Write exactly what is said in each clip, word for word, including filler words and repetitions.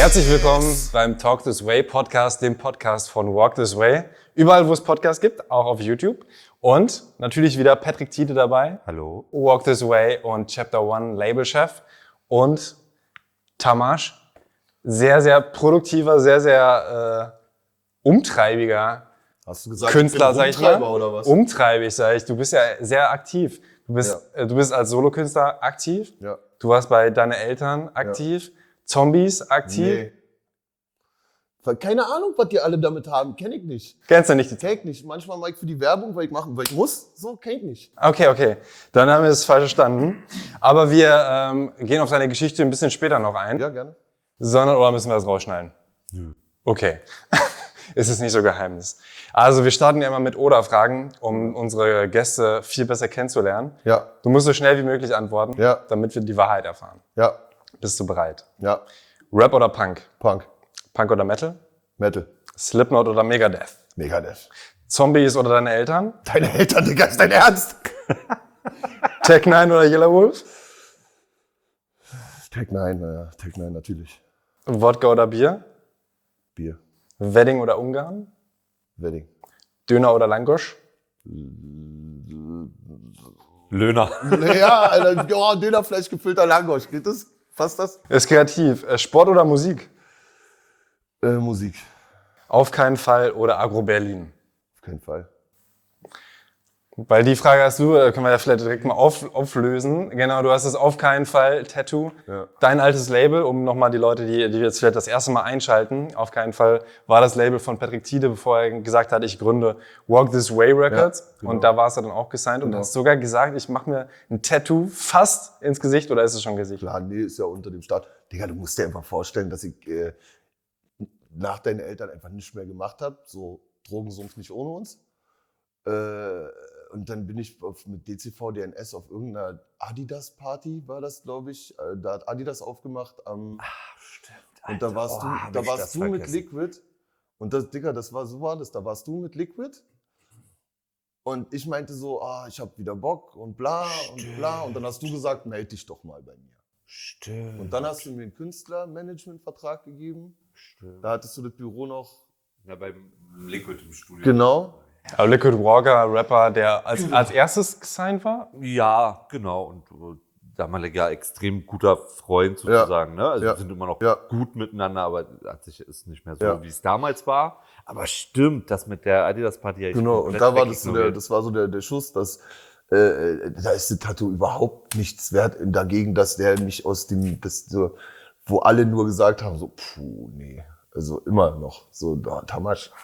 Herzlich willkommen beim Talk This Way Podcast, dem Podcast von Walk This Way. Überall, wo es Podcasts gibt, auch auf YouTube. Und natürlich wieder Patrick Thiede dabei. Hallo. Walk This Way und Chapter One Labelchef. Und Tamas, sehr, sehr produktiver, sehr, sehr äh, umtreibiger Hast du gesagt, Künstler, ich bin sag ich mal. oder was? Umtreibig, sag ich. Du bist ja sehr aktiv. Du bist, Ja. äh, du bist als Solokünstler aktiv. Ja. Du warst bei deinen Eltern aktiv. Ja. Zombies aktiv. Nee. Keine Ahnung, was die alle damit haben. Kenn ich nicht. Kennst du nicht die Kenn ich nicht. Manchmal mache ich für die Werbung, weil ich machen, weil ich muss. So, kenn ich nicht. Okay, okay. Dann haben wir es falsch verstanden. Aber wir ähm, gehen auf deine Geschichte ein bisschen später noch ein. Ja, gerne. Sondern, oder müssen wir das rausschneiden? Nö. Okay. Ist es nicht so Geheimnis. Also wir starten ja immer mit Oder-Fragen, um unsere Gäste viel besser kennenzulernen. Ja. Du musst so schnell wie möglich antworten, Ja. damit wir die Wahrheit erfahren. Ja. Bist du bereit? Ja. Rap oder Punk? Punk. Punk oder Metal? Metal. Slipknot oder Megadeth? Megadeth. Zombies oder deine Eltern? Deine Eltern, Digga, ist dein Ernst? Tech Nine oder Yellow Wolf? Tech Nine, naja, Tech Nine natürlich. Wodka oder Bier? Bier. Wedding oder Ungarn? Wedding. Döner oder Langosch? Löhner. Ja, Alter, ja, Dönerfleisch gefüllter Langosch. Geht das? Passt das? Ist kreativ. Äh, Sport oder Musik? Äh, Musik. Auf keinen Fall oder Agro Berlin? Auf keinen Fall. Weil die Frage hast du, äh, können wir ja vielleicht direkt mal auf, auflösen. Genau, du hast das Auf keinen Fall Tattoo. Ja. Dein altes Label, um nochmal die Leute, die, die jetzt vielleicht das erste Mal einschalten, Auf keinen Fall war das Label von Patrick Thiede, bevor er gesagt hat, ich gründe Walk This Way Records. Ja, genau. Und da warst du dann auch gesigned und Genau. hast sogar gesagt, ich mache mir ein Tattoo fast ins Gesicht, oder ist es schon Gesicht? Klar, nee, ist ja unter dem Start. Digga, du musst dir einfach vorstellen, dass ich äh, nach deinen Eltern einfach nichts mehr gemacht habe. So Drogensumpf nicht ohne uns. Äh, und dann bin ich auf, mit D C V D N S auf irgendeiner Adidas-Party, war das, glaube ich. Äh, da hat Adidas aufgemacht. Ähm, Ach, stimmt. und da warst oh, du, hab da ich warst das du mit vergessen. Liquid. Und das, Digga, das war so war das. Da warst du mit Liquid. Und ich meinte so, ah, ich habe wieder Bock und bla und bla. Und dann hast du gesagt, melde dich doch mal bei mir. Stimmt. Und dann hast du mir einen Künstlermanagement-Vertrag gegeben. Stimmt. Da hattest du das Büro noch. Ja, beim Liquid im Studio. Genau. Aber Liquid Walker, Rapper, der als, als erstes gesigned war? Ja, genau. Und äh, damaliger extrem guter Freund sozusagen. Ne? Also Ja. wir sind immer noch Ja. gut miteinander, aber hat sich ist nicht mehr so, Ja. wie es damals war. Aber stimmt, das mit der Adidas-Party. ich Genau. Und komplett da war das so der, wegignoriert. das war so der, der Schuss, dass äh, da ist das Tattoo überhaupt nichts wert dagegen, dass der mich aus dem, das so, wo alle nur gesagt haben, so, puh, nee. Also immer noch. So, da, Tamasch.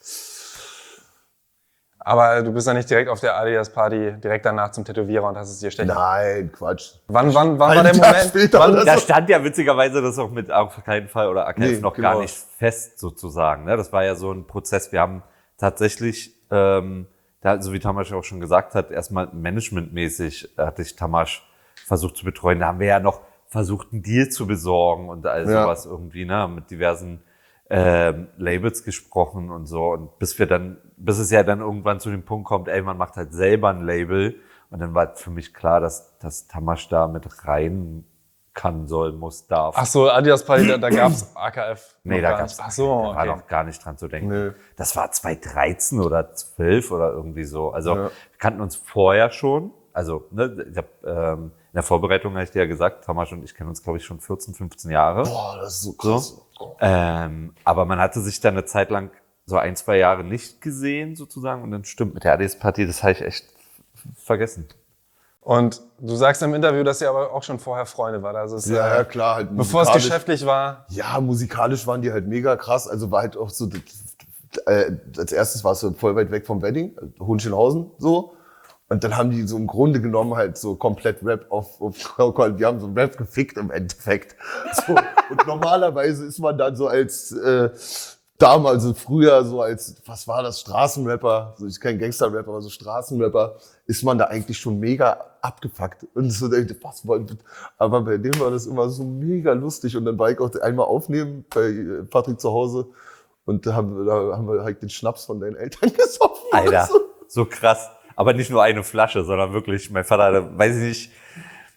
Aber du bist ja nicht direkt auf der Adidas-Party, direkt danach zum Tätowierer und hast es dir stechen. Nein, Quatsch. Wann, wann, wann war Einen der Tag Moment? später Wann, oder Da so. stand ja witzigerweise das auch mit auf keinen Fall oder A K F Nee, noch genau. gar nicht fest sozusagen. Ne? Das war ja so ein Prozess. Wir haben tatsächlich, ähm, da, so wie Tamas auch schon gesagt hat, erstmal managementmäßig hatte ich Tamas versucht zu betreuen. Da haben wir ja noch versucht, einen Deal zu besorgen und all Ja. sowas irgendwie, ne, mit diversen ähm, Labels gesprochen und so. Und bis wir dann, bis es ja dann irgendwann zu dem Punkt kommt, ey, man macht halt selber ein Label. Und dann war für mich klar, dass, dass Tamas da mit rein kann, soll, muss, darf. Ach so, Adidas-Party, da, da gab's A K F. Nee, noch da gar gab's nicht. Ach so, da war okay. noch gar nicht dran zu denken. Nee. Das war zwanzig dreizehn oder zwölf oder irgendwie so. Also Ja. wir kannten uns vorher schon. Also ne, ich hab, ähm, in der Vorbereitung habe ich dir ja gesagt, Tamas und ich kennen uns, glaube ich, schon vierzehn, fünfzehn Jahre. Boah, das ist so krass. Ähm, aber man hatte sich dann eine Zeit lang so ein, zwei Jahre nicht gesehen sozusagen. Und dann stimmt, mit der Adidas-Party, das habe ich echt vergessen. Und du sagst im Interview, dass ihr aber auch schon vorher Freunde wart. Also es, Ja, äh, ja, klar. Halt bevor es musikalisch- geschäftlich war. Ja, musikalisch waren die halt mega krass. Also war halt auch so, äh, als erstes war es so voll weit weg vom Wedding, Hohenschönhausen, so. Und dann haben die so im Grunde genommen halt so komplett Rap auf, auf die haben so Rap gefickt im Endeffekt. So. Und normalerweise ist man dann so als, äh, damals, so früher so als, was war das, Straßenrapper, so ich kein Gangsterrapper, aber so Straßenrapper, ist man da eigentlich schon mega abgefuckt. Und so, was wollen, aber bei dem war das immer so mega lustig. Und dann war ich auch einmal aufnehmen bei Patrick zu Hause und da haben, da haben wir halt den Schnaps von deinen Eltern gesoffen. Alter, So. so krass. Aber nicht nur eine Flasche, sondern wirklich, mein Vater hatte, weiß ich nicht,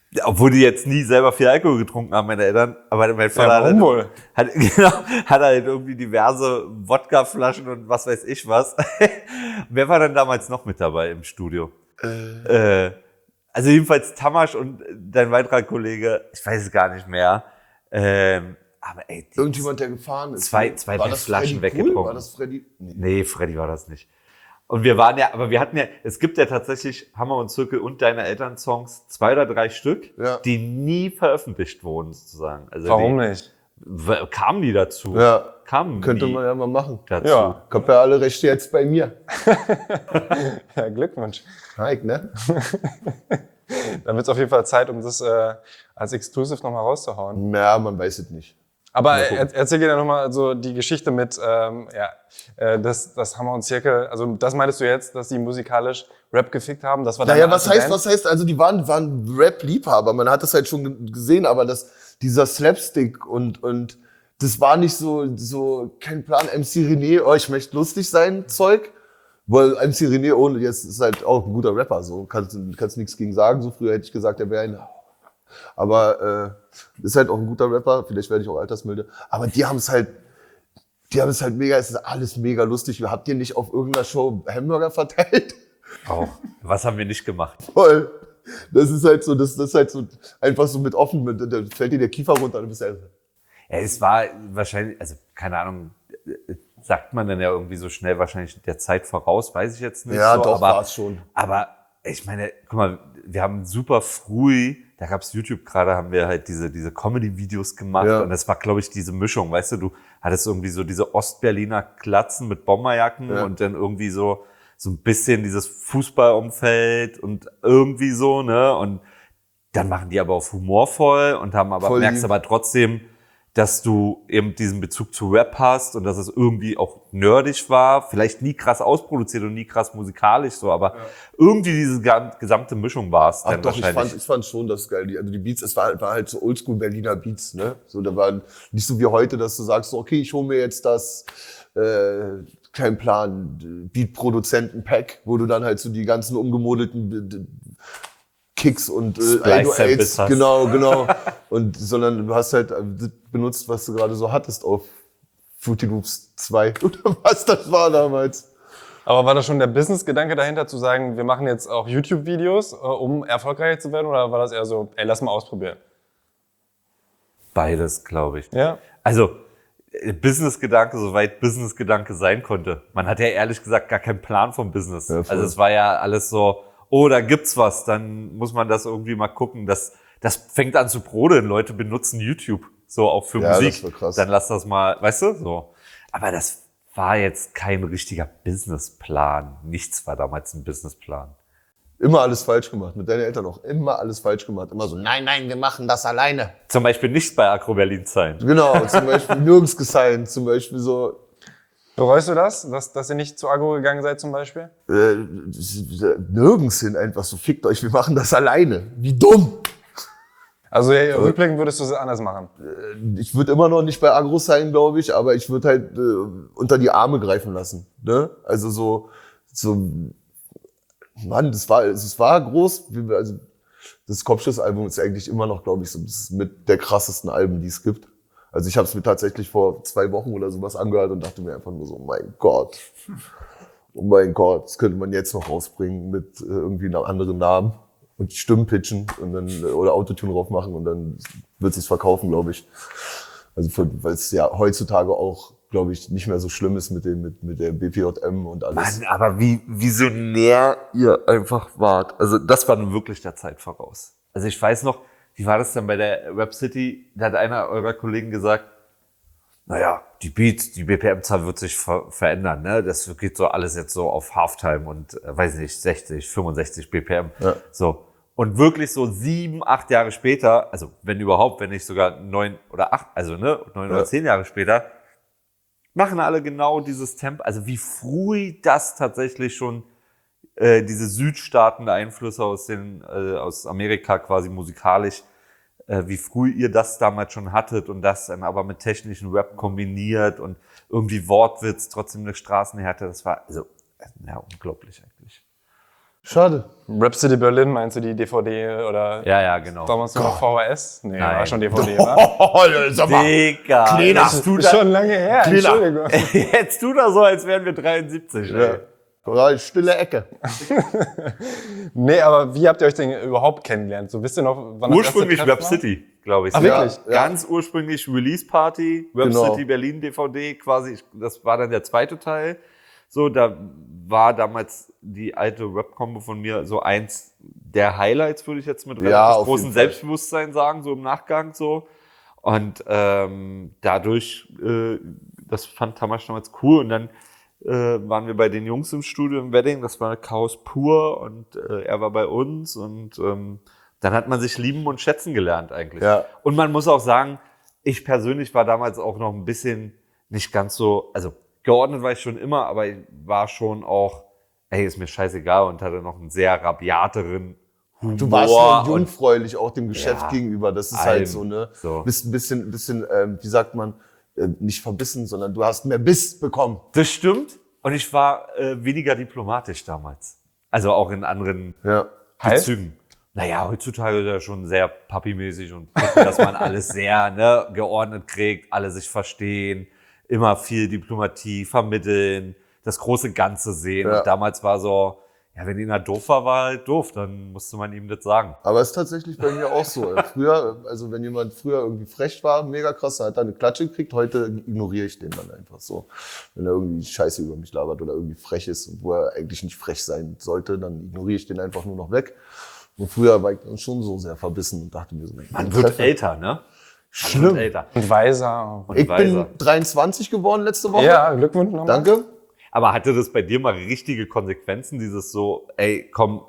Obwohl die jetzt nie selber viel Alkohol getrunken haben, meine Eltern. Aber mein Vater Ja, warum wohl? hat, hat, genau, hat halt irgendwie diverse Wodkaflaschen und was weiß ich was. Wer war denn damals noch mit dabei im Studio? Äh. Äh, also jedenfalls Tamas und dein weiterer Kollege, ich weiß es gar nicht mehr. Ähm, aber ey, die Irgendjemand, der gefahren ist. zwei, zwei war das Flaschen Freddy weggetrunken. Cool? War das Freddy? Nee. Nee, Freddy war das nicht. Und wir waren ja, aber wir hatten ja, es gibt ja tatsächlich Hammer und Zirkel und deine Eltern Songs, zwei oder drei Stück, Ja. die nie veröffentlicht wurden, sozusagen. Also Warum die, nicht? w- kamen die dazu? Ja. Kamen Könnte die man ja mal machen. dazu? Ja. Ich hab ja alle Rechte jetzt bei mir. Ja, Glückwunsch. Heik, ne? Dann wird es auf jeden Fall Zeit, um das äh, als Exclusive nochmal rauszuhauen. Ja, man weiß es nicht. Aber Mal gucken. er, erzähl dir nochmal so die Geschichte mit, ähm, ja, äh, das, das Hammer und Zirkel. Also das meintest du jetzt, dass die musikalisch Rap gefickt haben? Das war deine Naja, was erste heißt, Band? was heißt, also die waren, waren Rap-Liebhaber, man hat das halt schon ge- gesehen, aber das, dieser Slapstick und, und das war nicht so, so, kein Plan, M C René, oh, ich möchte lustig sein, Zeug. Weil M C René ohne, jetzt ist halt auch ein guter Rapper, so, kannst, kannst nichts gegen sagen, so früher hätte ich gesagt, er wäre ein, aber, äh, ist halt auch ein guter Rapper, vielleicht werde ich auch altersmilde, aber die haben es halt, die haben es halt mega, es ist alles mega lustig. Habt ihr nicht auf irgendeiner Show Hamburger verteilt? Auch. Was haben wir nicht gemacht? Voll. Das ist halt so, das, das ist halt so, einfach so mit offen, mit, da fällt dir der Kiefer runter, du bist ja, Ja, es war wahrscheinlich, also keine Ahnung, sagt man dann ja irgendwie so schnell wahrscheinlich der Zeit voraus, weiß ich jetzt nicht. ja, so, doch, aber, war's schon. Aber ich meine, guck mal, wir haben super früh, da gab's YouTube gerade, haben wir halt diese diese Comedy-Videos gemacht Ja. und das war, glaube ich, diese Mischung, weißt du, du hattest irgendwie so diese Ostberliner Klatzen mit Bomberjacken Ja. und dann irgendwie so so ein bisschen dieses Fußballumfeld und irgendwie so, ne, und dann machen die aber auf humorvoll und haben aber, Voll merkst lieb. aber trotzdem, dass du eben diesen Bezug zu Rap hast und dass es irgendwie auch nerdig war, vielleicht nie krass ausproduziert und nie krass musikalisch so, aber irgendwie diese ga- gesamte Mischung war es Ach dann doch, ich wahrscheinlich. fand, ich fand schon das geil. Die, also die Beats, es war, war halt so oldschool Berliner Beats, ne? So, da waren nicht so wie heute, dass du sagst, so, okay, ich hole mir jetzt das, äh, kein Plan, Beat-Produzenten-Pack, wo du dann halt so die ganzen umgemodelten B- D- Kicks und äh, Splice-Samples acht null acht, hast. genau, genau. Und, sondern du hast halt äh, das benutzt, was du gerade so hattest auf Fruity Loops zwei oder was das war damals. Aber war das schon der Business-Gedanke dahinter, zu sagen, wir machen jetzt auch YouTube-Videos, äh, um erfolgreich zu werden? Oder war das eher so, ey, lass mal ausprobieren? Beides, glaube ich. Ja. Also, äh, Business-Gedanke, soweit Business-Gedanke sein konnte. Man hat ja ehrlich gesagt gar keinen Plan vom Business. Ja, voll. Also es war ja alles so, oh, da gibt's was, dann muss man das irgendwie mal gucken. Das, das fängt an zu brodeln. Leute benutzen YouTube, so auch für Ja, das Musik. war krass. Dann lass das mal, weißt du, so. Aber das war jetzt kein richtiger Businessplan. Nichts war damals ein Businessplan. Immer alles falsch gemacht. Mit deinen Eltern auch immer alles falsch gemacht. Immer so, nein, nein, wir machen das alleine. Zum Beispiel nicht bei Agro Berlin sein. Genau, zum Beispiel nirgends gesigned. Zum Beispiel so, Bereust du das, dass, dass ihr nicht zu Agro gegangen seid zum Beispiel? äh, nirgends hin. Einfach so, fickt euch, wir machen das alleine. Wie dumm. Also ja, rückblickend würdest du es anders machen. Ich würde immer noch nicht bei Agro sein, glaube ich, aber ich würde halt äh, unter die Arme greifen lassen. Ne? Also so, so, Mann, das war, es war groß. Wie wir- Also das Kopfschussalbum ist eigentlich immer noch, glaube ich, so das ist mit der krassesten Alben, die es gibt. Also ich habe es mir tatsächlich vor zwei Wochen oder sowas angehört und dachte mir einfach nur so, oh mein Gott, oh mein Gott, das könnte man jetzt noch rausbringen mit äh, irgendwie einem anderen Namen und Stimmen pitchen und dann äh, oder Autotune drauf machen und dann wird sich's verkaufen, glaube ich. Also für- weil es ja heutzutage auch, glaube ich, nicht mehr so schlimm ist mit dem mit mit der B P J M und alles. Mann, aber wie visionär ihr einfach wart. Also das war nun wirklich der Zeit voraus. Also ich weiß noch, wie war das dann bei der Rap City? Da hat einer eurer Kollegen gesagt, naja, die Beats, die B P M-Zahl wird sich ver verändern, ne? Das geht so alles jetzt so auf Halftime und, äh, weiß nicht, sechzig, fünfundsechzig B P M. Ja. So. Und wirklich so sieben, acht Jahre später, also wenn überhaupt, wenn nicht sogar neun oder acht, also ne, neun Ja. oder zehn Jahre später, machen alle genau dieses Tempo. Also wie früh das tatsächlich schon äh, diese Südstaaten-Einflüsse aus den äh, aus Amerika quasi musikalisch, äh, wie früh ihr das damals schon hattet und das dann aber mit technischen Rap kombiniert und irgendwie Wortwitz, trotzdem eine Straßenhärte. Das war also ja unglaublich eigentlich. Schade. Rhapsody Berlin, meinst du die D V D oder Ja, ja, genau. damals noch V H S? Nee, war Nein. schon D V D, wa? Oh, sag mal. Digga, Kleiner. jetzt tu, Ist da, schon lange her, Kleiner. Entschuldigung. jetzt tu da so, als wären wir dreiundsiebzig. Ja. Ey. Oder stille Ecke. Nee, aber wie habt ihr euch denn überhaupt kennengelernt? So, wisst ihr noch, wann das Ursprünglich erste Rap Treffen war? City, glaube ich. Ach, wirklich? Ja. Ganz ursprünglich Release Party, Rap Genau. City Berlin D V D quasi. Das war dann der zweite Teil. So, da war damals die alte Rap-Kombo von mir so eins der Highlights, würde ich jetzt mit Ja, relativ auf großem jeden Fall. Selbstbewusstsein sagen, so im Nachgang so. Und ähm, dadurch, äh, das fand Tamasch damals cool. Und dann äh, waren wir bei den Jungs im Studio im Wedding, das war Chaos pur und äh, er war bei uns und ähm, dann hat man sich lieben und schätzen gelernt eigentlich. Ja. Und man muss auch sagen, ich persönlich war damals auch noch ein bisschen nicht ganz so, also geordnet war ich schon immer, aber ich war schon auch, ey, ist mir scheißegal und hatte noch einen sehr rabiateren Humor. Du warst ja und jungfräulich auch dem Geschäft Ja, gegenüber. Das ist allem. halt so, ne? So. Bist ein bisschen, bisschen, ähm, wie sagt man, äh, nicht verbissen, sondern du hast mehr Biss bekommen. Das stimmt. Und ich war äh, weniger diplomatisch damals. Also auch in anderen Ja. Heißt? Bezügen. Naja, heutzutage ist er schon sehr papi-mäßig und gucken, dass man alles sehr ne, geordnet kriegt, alle sich verstehen, immer viel Diplomatie vermitteln, das große Ganze sehen. Ja. Und damals war so, ja, wenn einer doof war, war halt doof, dann musste man ihm das sagen. Aber es ist tatsächlich bei mir auch so. Früher, also wenn jemand früher irgendwie frech war, mega krass, dann hat er eine Klatsche gekriegt. Heute ignoriere ich den dann einfach so. Wenn er irgendwie Scheiße über mich labert oder irgendwie frech ist und wo er eigentlich nicht frech sein sollte, dann ignoriere ich den einfach nur noch weg. Und früher war ich dann schon so sehr verbissen und dachte mir so, Man wird Treffer. älter, ne? Man Schlimm. wird älter. Und weiser. Und Ich weiser. bin dreiundzwanzig geworden letzte Woche. Ja, Glückwunsch nochmal. Danke. Aber hatte das bei dir mal richtige Konsequenzen, dieses so, ey, komm,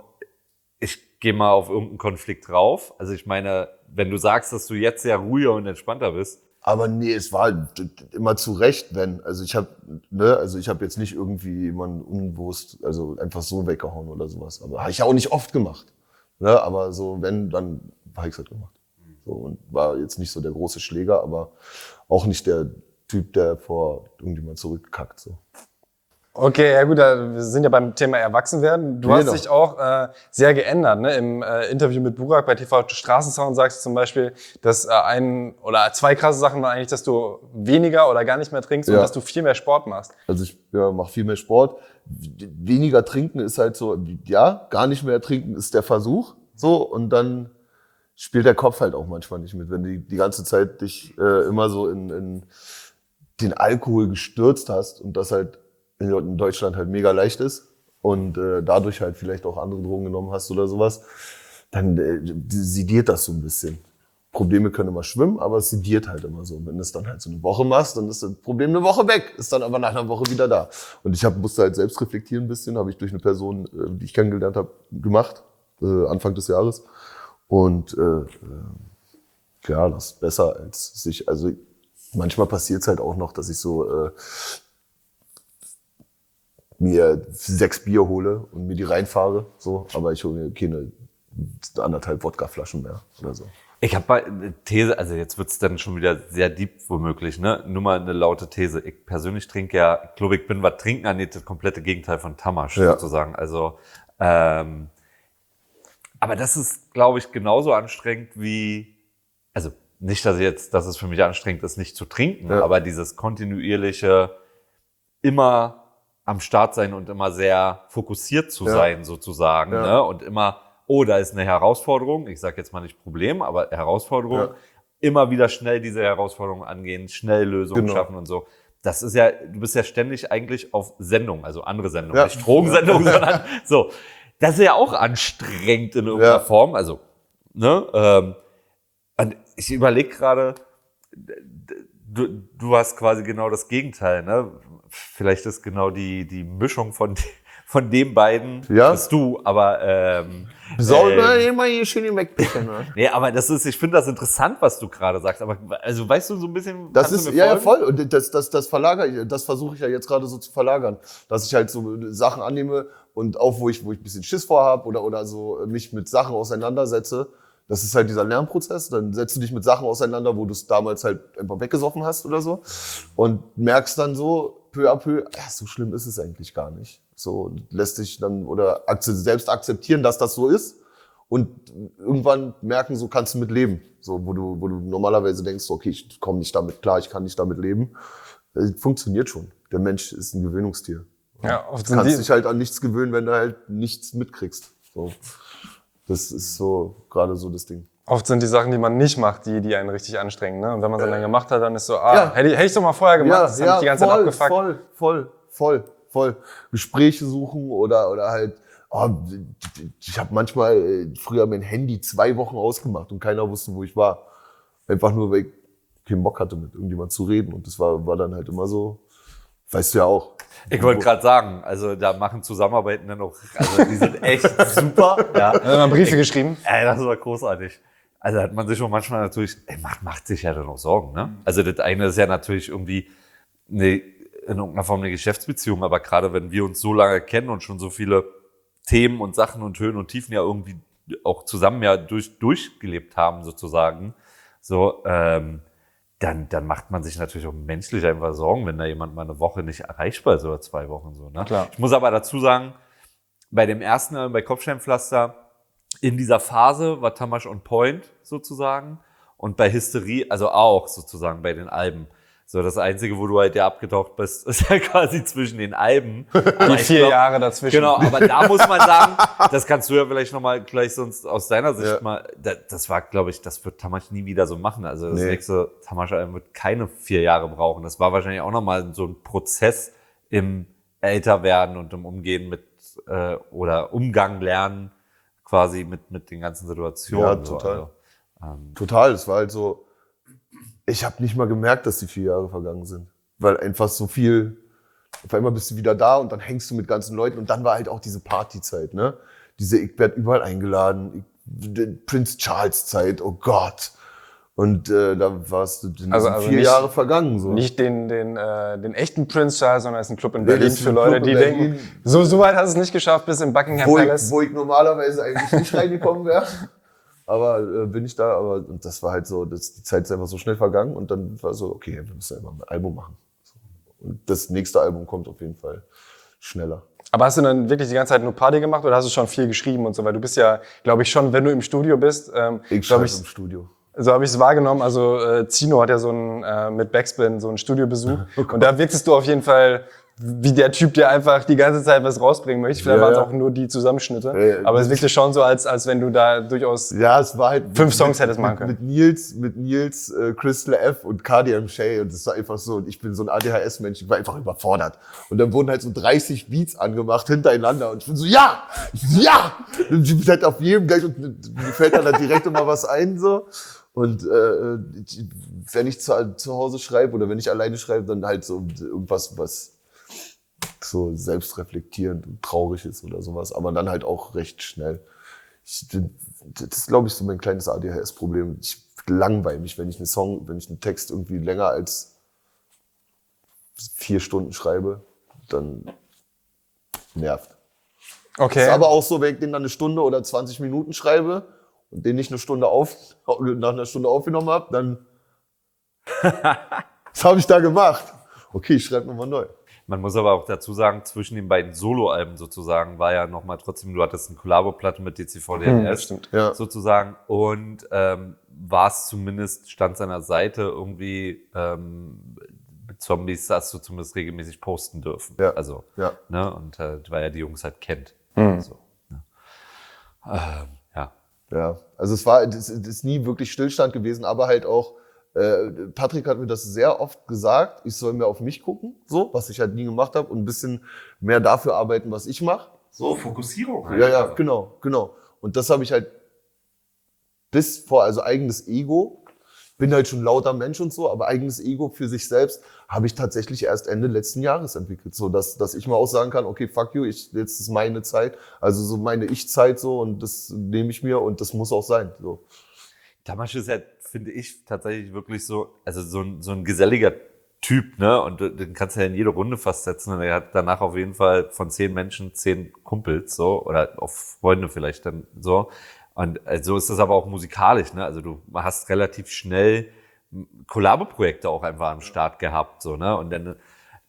ich gehe mal auf irgendeinen Konflikt drauf? Also ich meine, wenn du sagst, dass du jetzt sehr ruhiger und entspannter bist. Aber nee, es war immer zu Recht, wenn. Also ich habe, ne, also ich habe jetzt nicht irgendwie jemanden unbewusst, also einfach so weggehauen oder sowas. Aber habe ich ja auch nicht oft gemacht. Ne, aber so, wenn, dann habe ich es halt gemacht. So, und war jetzt nicht so der große Schläger, aber auch nicht der Typ, der vor irgendjemand zurückkackt. So. Okay, ja gut, da, wir sind ja beim Thema Erwachsenwerden. Du Genau. hast dich auch äh, sehr geändert. Ne? Im äh, Interview mit Burak bei T V Straßensound sagst du zum Beispiel, dass äh, ein oder zwei krasse Sachen waren eigentlich, dass du weniger oder gar nicht mehr trinkst und Ja. dass du viel mehr Sport machst. Also ich ja, mache viel mehr Sport. Weniger trinken ist halt so, ja, gar nicht mehr trinken ist der Versuch. So, und dann spielt der Kopf halt auch manchmal nicht mit. Wenn du die ganze Zeit dich äh, immer so in, in den Alkohol gestürzt hast und das halt in Deutschland halt mega leicht ist und äh, dadurch halt vielleicht auch andere Drogen genommen hast oder sowas, dann äh, sediert das so ein bisschen. Probleme können immer schwimmen, aber es sediert halt immer so. Und wenn du es dann halt so eine Woche machst, dann ist das Problem eine Woche weg, ist dann aber nach einer Woche wieder da. Und ich hab, musste halt selbst reflektieren ein bisschen, habe ich durch eine Person, äh, die ich kennengelernt habe, gemacht, äh, Anfang des Jahres. Und äh, äh, ja, das ist besser als sich, also manchmal passiert es halt auch noch, dass ich so äh, mir sechs Bier hole und mir die reinfahre, so, aber ich hole mir keine anderthalb Wodkaflaschen mehr oder so. Ich habe mal eine These, also jetzt wird's dann schon wieder sehr deep womöglich, ne? Nur mal eine laute These. Ich persönlich trinke ja, ich glaube, ich bin, was Trinken angeht, das komplette Gegenteil von Tamasch Ja. sozusagen. Also, ähm, aber das ist, glaube ich, genauso anstrengend wie, also nicht, dass ich jetzt, dass es für mich anstrengend ist, nicht zu trinken, Ja. aber dieses kontinuierliche, immer am Start sein und immer sehr fokussiert zu Ja. sein sozusagen, Ja. ne? Und immer, oh, da ist eine Herausforderung, ich sage jetzt mal nicht Problem, aber Herausforderung, Ja. immer wieder schnell diese Herausforderung angehen, schnell Lösungen Genau. schaffen und so. Das ist ja, du bist ja ständig eigentlich auf Sendung, also andere Sendungen, Ja. nicht Drogensendungen, sondern so. Das ist ja auch anstrengend in irgendeiner Ja. Form, also, ne? Ähm, und ich überlege gerade, du, du hast quasi genau das Gegenteil, ne? Vielleicht ist genau die, die Mischung von, von den beiden, Ja. bist du, aber, ähm, Soll ähm, immer hier schön wegpicken, ne? nee, aber das ist, ich finde das interessant, was du gerade sagst, aber, also, weißt du, so ein bisschen, Das kannst ist, du mir ja, ja, folgen? voll. Und das, das, das verlagere ich, das versuche ich ja jetzt gerade so zu verlagern. Dass ich halt so Sachen annehme und auch, wo ich, wo ich ein bisschen Schiss vorhab oder, oder so mich mit Sachen auseinandersetze. Das ist halt dieser Lernprozess. Dann setzt du dich mit Sachen auseinander, wo du es damals halt einfach weggesoffen hast oder so. Und merkst dann so, peu à peu, ja, so schlimm ist es eigentlich gar nicht. So, und lässt sich dann oder akze- selbst akzeptieren, dass das so ist. Und irgendwann merken, so kannst du mit leben. So, wo du, wo du normalerweise denkst, okay, ich komme nicht damit klar, ich kann nicht damit leben. Das funktioniert schon. Der Mensch ist ein Gewöhnungstier. Ja, oft Du sind kannst die, dich halt an nichts gewöhnen, wenn du halt nichts mitkriegst. So. Das ist so gerade so das Ding. oft sind die Sachen, die man nicht macht, die, die einen richtig anstrengen. Ne? Und wenn man sie dann gemacht hat, dann ist so, ah, Ja. hätte, ich- hätte ich doch mal vorher gemacht, das hat mich die ganze voll, Zeit abgefuckt. voll, voll, voll, voll. Gespräche suchen oder oder halt. Oh, ich habe manchmal äh, früher mein Handy zwei Wochen ausgemacht und keiner wusste, wo ich war. Einfach nur, weil ich keinen Bock hatte, mit irgendjemand zu reden. Und das war war dann halt immer so. Weißt du ja auch. Ich wollte gerade sagen, also da machen Zusammenarbeiten dann auch, also die sind echt super. Ja. Dann hat man Briefe geschrieben. Ey, das war großartig. Also hat man sich schon manchmal natürlich, ey, macht, macht sich ja dann auch Sorgen, ne? Also das eine ist ja natürlich irgendwie eine, in irgendeiner Form eine Geschäftsbeziehung, aber gerade wenn wir uns so lange kennen und schon so viele Themen und Sachen und Höhen und Tiefen ja irgendwie auch zusammen ja durch, durchgelebt haben sozusagen, so, ähm, dann, dann macht man sich natürlich auch menschlich einfach Sorgen, wenn da jemand mal eine Woche nicht erreichbar ist oder zwei Wochen so, ne? Klar. Ich muss aber dazu sagen, bei dem ersten Album, bei Kopfsteinpflaster, in dieser Phase war Tamasch on point sozusagen und bei Hysterie, also auch sozusagen bei den Alben. So, das Einzige, wo du halt ja abgetaucht bist, ist ja quasi zwischen den Alben. Die vier Jahre dazwischen. Genau, aber da muss man sagen, das kannst du ja vielleicht nochmal gleich sonst aus deiner Sicht Ja. mal, das, das war, glaube ich, das wird Tamasch nie wieder so machen. Also das Nee. nächste Tamasch-Album wird keine vier Jahre brauchen. Das war wahrscheinlich auch nochmal so ein Prozess im Älterwerden und im Umgehen mit, äh, oder Umgang lernen quasi mit, mit den ganzen Situationen. Ja, so. total. Also, ähm, Total, es war halt so, ich habe nicht mal gemerkt, dass die vier Jahre vergangen sind. Weil einfach so viel, auf einmal bist du wieder da und dann hängst du mit ganzen Leuten und dann war halt auch diese Partyzeit, ne? Diese, ich werd überall eingeladen, ich, die Prince Charles Zeit, oh Gott. Und äh, da warst du, dann Also- sind also vier nicht- Jahre vergangen. So. Nicht den, den, äh, den echten Prince Charles, sondern es ist ein Club in Nee, Berlin das ist für ein Leute, Club in die Berlin. denken, so, so weit hast du es nicht geschafft bis im Buckingham wo, ich, Palace. wo ich normalerweise eigentlich nicht reingekommen wäre. Aber äh, bin ich da, aber und das war halt so, das, die Zeit ist einfach so schnell vergangen und dann war so, okay, wir müssen einfach ein Album machen. So. Und das nächste Album kommt auf jeden Fall schneller. Aber hast du dann wirklich die ganze Zeit nur Party gemacht oder hast du schon viel geschrieben und so? Weil du bist ja, glaube ich, schon, wenn du im Studio bist, ähm, Ich glaube schreibe ich, im Studio. so habe ich es wahrgenommen. Also äh, Zino hat ja so einen, äh, mit Backspin so einen Studiobesuch. Oh Und da wirktest du auf jeden Fall wie der Typ, der einfach die ganze Zeit was rausbringen möchte. Vielleicht Ja, waren es ja. auch nur die Zusammenschnitte. Äh, Aber es wirkte schon so, als, als wenn du da durchaus... Ja, es war halt Fünf mit- Songs mit, hättest machen mit, können. Mit Nils, mit Nils, äh, Crystal F und K D M Shay und das war einfach so. Und ich bin so ein A D H S-Mensch, ich war einfach überfordert. Und dann wurden halt so dreißig Beats angemacht hintereinander und ich bin so, ja, ja. Und ich bin halt auf jedem gleich und mir fällt dann, dann direkt immer was ein so. Und äh, ich, wenn ich zu, zu Hause schreibe oder wenn ich alleine schreibe, dann halt so irgendwas, was so selbstreflektierend und traurig ist oder sowas, aber dann halt auch recht schnell. Ich, das ist, glaube ich, so mein kleines A D H S-Problem. Ich langweile mich, wenn ich einen Song, wenn ich einen Text irgendwie länger als vier Stunden schreibe, dann nervt. Okay. Ist aber auch so, wenn ich den dann eine Stunde oder zwanzig Minuten schreibe und den nicht eine Stunde auf, nach einer Stunde aufgenommen habe, dann was habe ich da gemacht? Okay, ich schreibe nochmal neu. Man muss aber auch dazu sagen, zwischen den beiden Soloalben sozusagen war ja nochmal trotzdem, du hattest eine Kollabo-Platte mit D C V D N S Hm, das stimmt. Ja. sozusagen und ähm, war es zumindest, stand seiner Seite irgendwie ähm, mit Zombies, hast du zumindest regelmäßig posten dürfen. Ja. Also, Ja. ne, und äh, weil er die Jungs halt kennt. Hm. So, ne. ähm, ja. Ja, also es war, das ist nie wirklich Stillstand gewesen, aber halt auch, äh, Patrick hat mir das sehr oft gesagt, ich soll mehr auf mich gucken, so, was ich halt nie gemacht habe und ein bisschen mehr dafür arbeiten, was ich mache. So, Fokussierung. Ja, ja, genau, genau. Und das habe ich halt bis vor, also eigenes Ego, bin halt schon lauter Mensch und so, aber eigenes Ego für sich selbst habe ich tatsächlich erst Ende letzten Jahres entwickelt, so dass dass ich mal auch sagen kann, okay, fuck you, ich, jetzt ist meine Zeit, also so meine Ich-Zeit so und das nehme ich mir und das muss auch sein, so. Tamasch ist ja, finde ich, tatsächlich wirklich so, also so ein, so ein geselliger Typ, ne? Und den kannst du ja in jede Runde fast setzen. Und er hat danach auf jeden Fall von zehn Menschen zehn Kumpels, so, oder auch Freunde vielleicht dann so. Und so ist das aber auch musikalisch, ne? Also du hast relativ schnell Kollabo-Projekte auch einfach am Start gehabt, so, ne? Und dann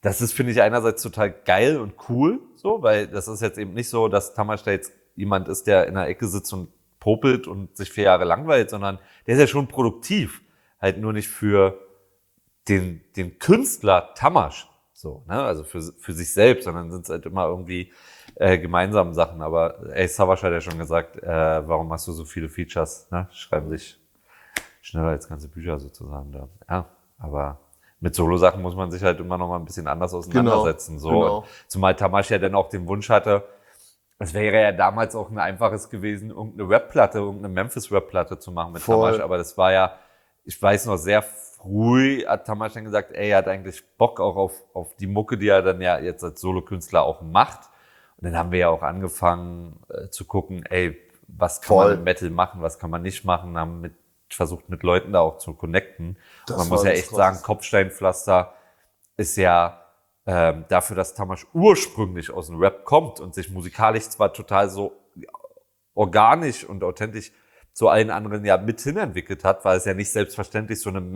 das ist, finde ich, einerseits total geil und cool, so, weil das ist jetzt eben nicht so, dass Tamas da jetzt jemand ist, der in der Ecke sitzt und popelt und sich vier Jahre langweilt, sondern der ist ja schon produktiv. Halt nur nicht für den, den Künstler Tamas, so, ne, also für, für sich selbst, sondern sind es halt immer irgendwie äh, gemeinsame Sachen. Aber ey, Savas hat ja schon gesagt, äh, warum hast du so viele Features, ne? Schreiben sich schneller als ganze Bücher sozusagen da. Ja, aber mit Solo-Sachen muss man sich halt immer noch mal ein bisschen anders auseinandersetzen. Genau, so. genau. Und zumal Tamas ja dann auch den Wunsch hatte, es wäre ja damals auch ein einfaches gewesen, irgendeine Rap-Platte, irgendeine Memphis-Rap-Platte zu machen mit Voll. Tamas. Aber das war ja, ich weiß noch, sehr früh hat Tamas dann gesagt, ey, er hat eigentlich Bock auch auf, auf die Mucke, die er dann ja jetzt als Solokünstler auch macht. Und dann haben wir ja auch angefangen äh, zu gucken, ey, was kann Voll. man mit Metal machen, was kann man nicht machen, haben mit, versucht mit Leuten da auch zu connecten. Das Und man muss war ja das echt Krasseste. sagen, Kopfsteinpflaster ist ja ähm, dafür, dass Tamas ursprünglich aus dem Rap kommt und sich musikalisch zwar total so organisch und authentisch zu allen anderen ja mit hinentwickelt hat, weil es ja nicht selbstverständlich so eine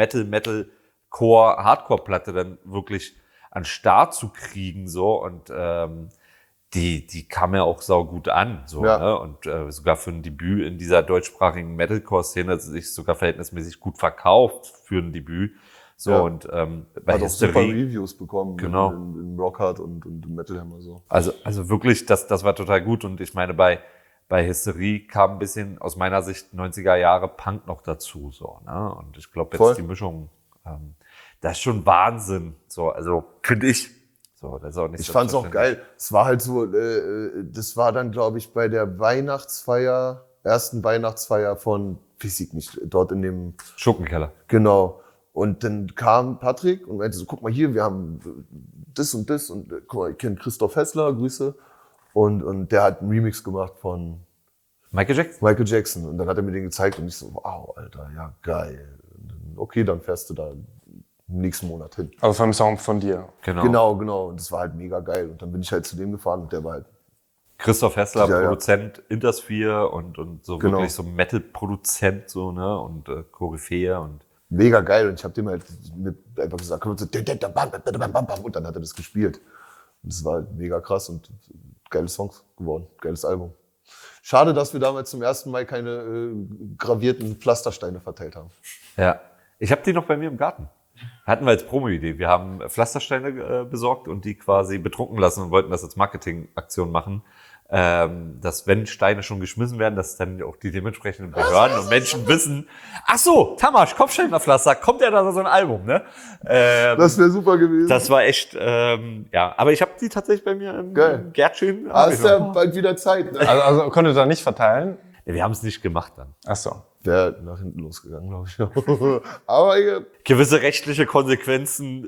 Metal-Metal-Core-Hardcore-Platte dann wirklich an Start zu kriegen, so, und ähm, die, die kam ja auch sau gut an, so, Ja. ne, und äh, sogar für ein Debüt in dieser deutschsprachigen Metalcore-Szene hat sie sich sogar verhältnismäßig gut verkauft für ein Debüt, so, Ja. und ähm, bei Hat auch super Hysterie, Reviews bekommen. Genau. In, in Rockhard und, und im Metal Hammer so. also, also wirklich, das, das war total gut, und ich meine, bei bei Hysterie kam ein bisschen aus meiner Sicht neunziger Jahre Punk noch dazu, so, ne? Und ich glaube Voll. jetzt die Mischung, ähm, das ist schon Wahnsinn, so, also finde ich. So, das ist auch nicht Ich fand's auch selbstverständlich. geil. Es war halt so, äh, das war dann, glaube ich, bei der Weihnachtsfeier, ersten Weihnachtsfeier von Physik nicht, dort in dem, Schurkenkeller. genau. Und dann kam Patrick und meinte so, guck mal hier, wir haben das und das und äh, guck mal, ich kenne Christoph Hessler, Grüße. Und, und der hat einen Remix gemacht von Michael Jackson? Michael Jackson. Und dann hat er mir den gezeigt und ich so, wow, Alter, ja, geil. Und dann, okay, dann fährst du da nächsten Monat hin. Also vom Song von dir. Genau. Genau, genau. Und das war halt mega geil. Und dann bin ich halt zu dem gefahren und der war halt, Christoph Hessler, Ja, ja. Produzent, Intersphere und, und so Genau. wirklich so Metal-Produzent, so, ne, und äh, Koryphäe und mega geil. Und ich habe dem halt mit einfach gesagt, komm, so, bam, bam, bam, bam, bam. Und dann hat er das gespielt. Und das war halt mega krass und geile Songs geworden. Geiles Album. Schade, dass wir damals zum ersten Mal keine äh, gravierten Pflastersteine verteilt haben. ja. Ich habe die noch bei mir im Garten. Hatten wir als Promo-Idee. Wir haben Pflastersteine äh, besorgt und die quasi betrunken lassen und wollten das als Marketingaktion machen. Ähm, dass wenn Steine schon geschmissen werden, dass dann auch die dementsprechenden Behörden und Menschen wissen, ach so, Tamas, Kopfsteinpflaster, kommt ja da so ein Album, ne? Ähm, Das wäre super gewesen. das war echt, ähm, ja. Aber ich habe die tatsächlich bei mir im, Geil. im Gärtchen. Ah, hab ich ist ja noch. bald wieder Zeit. Ne? Also, also konntet ihr nicht verteilen? Wir haben es nicht gemacht dann. Ach so. Wäre nach hinten losgegangen, glaube ich. Aber äh, Gewisse rechtliche Konsequenzen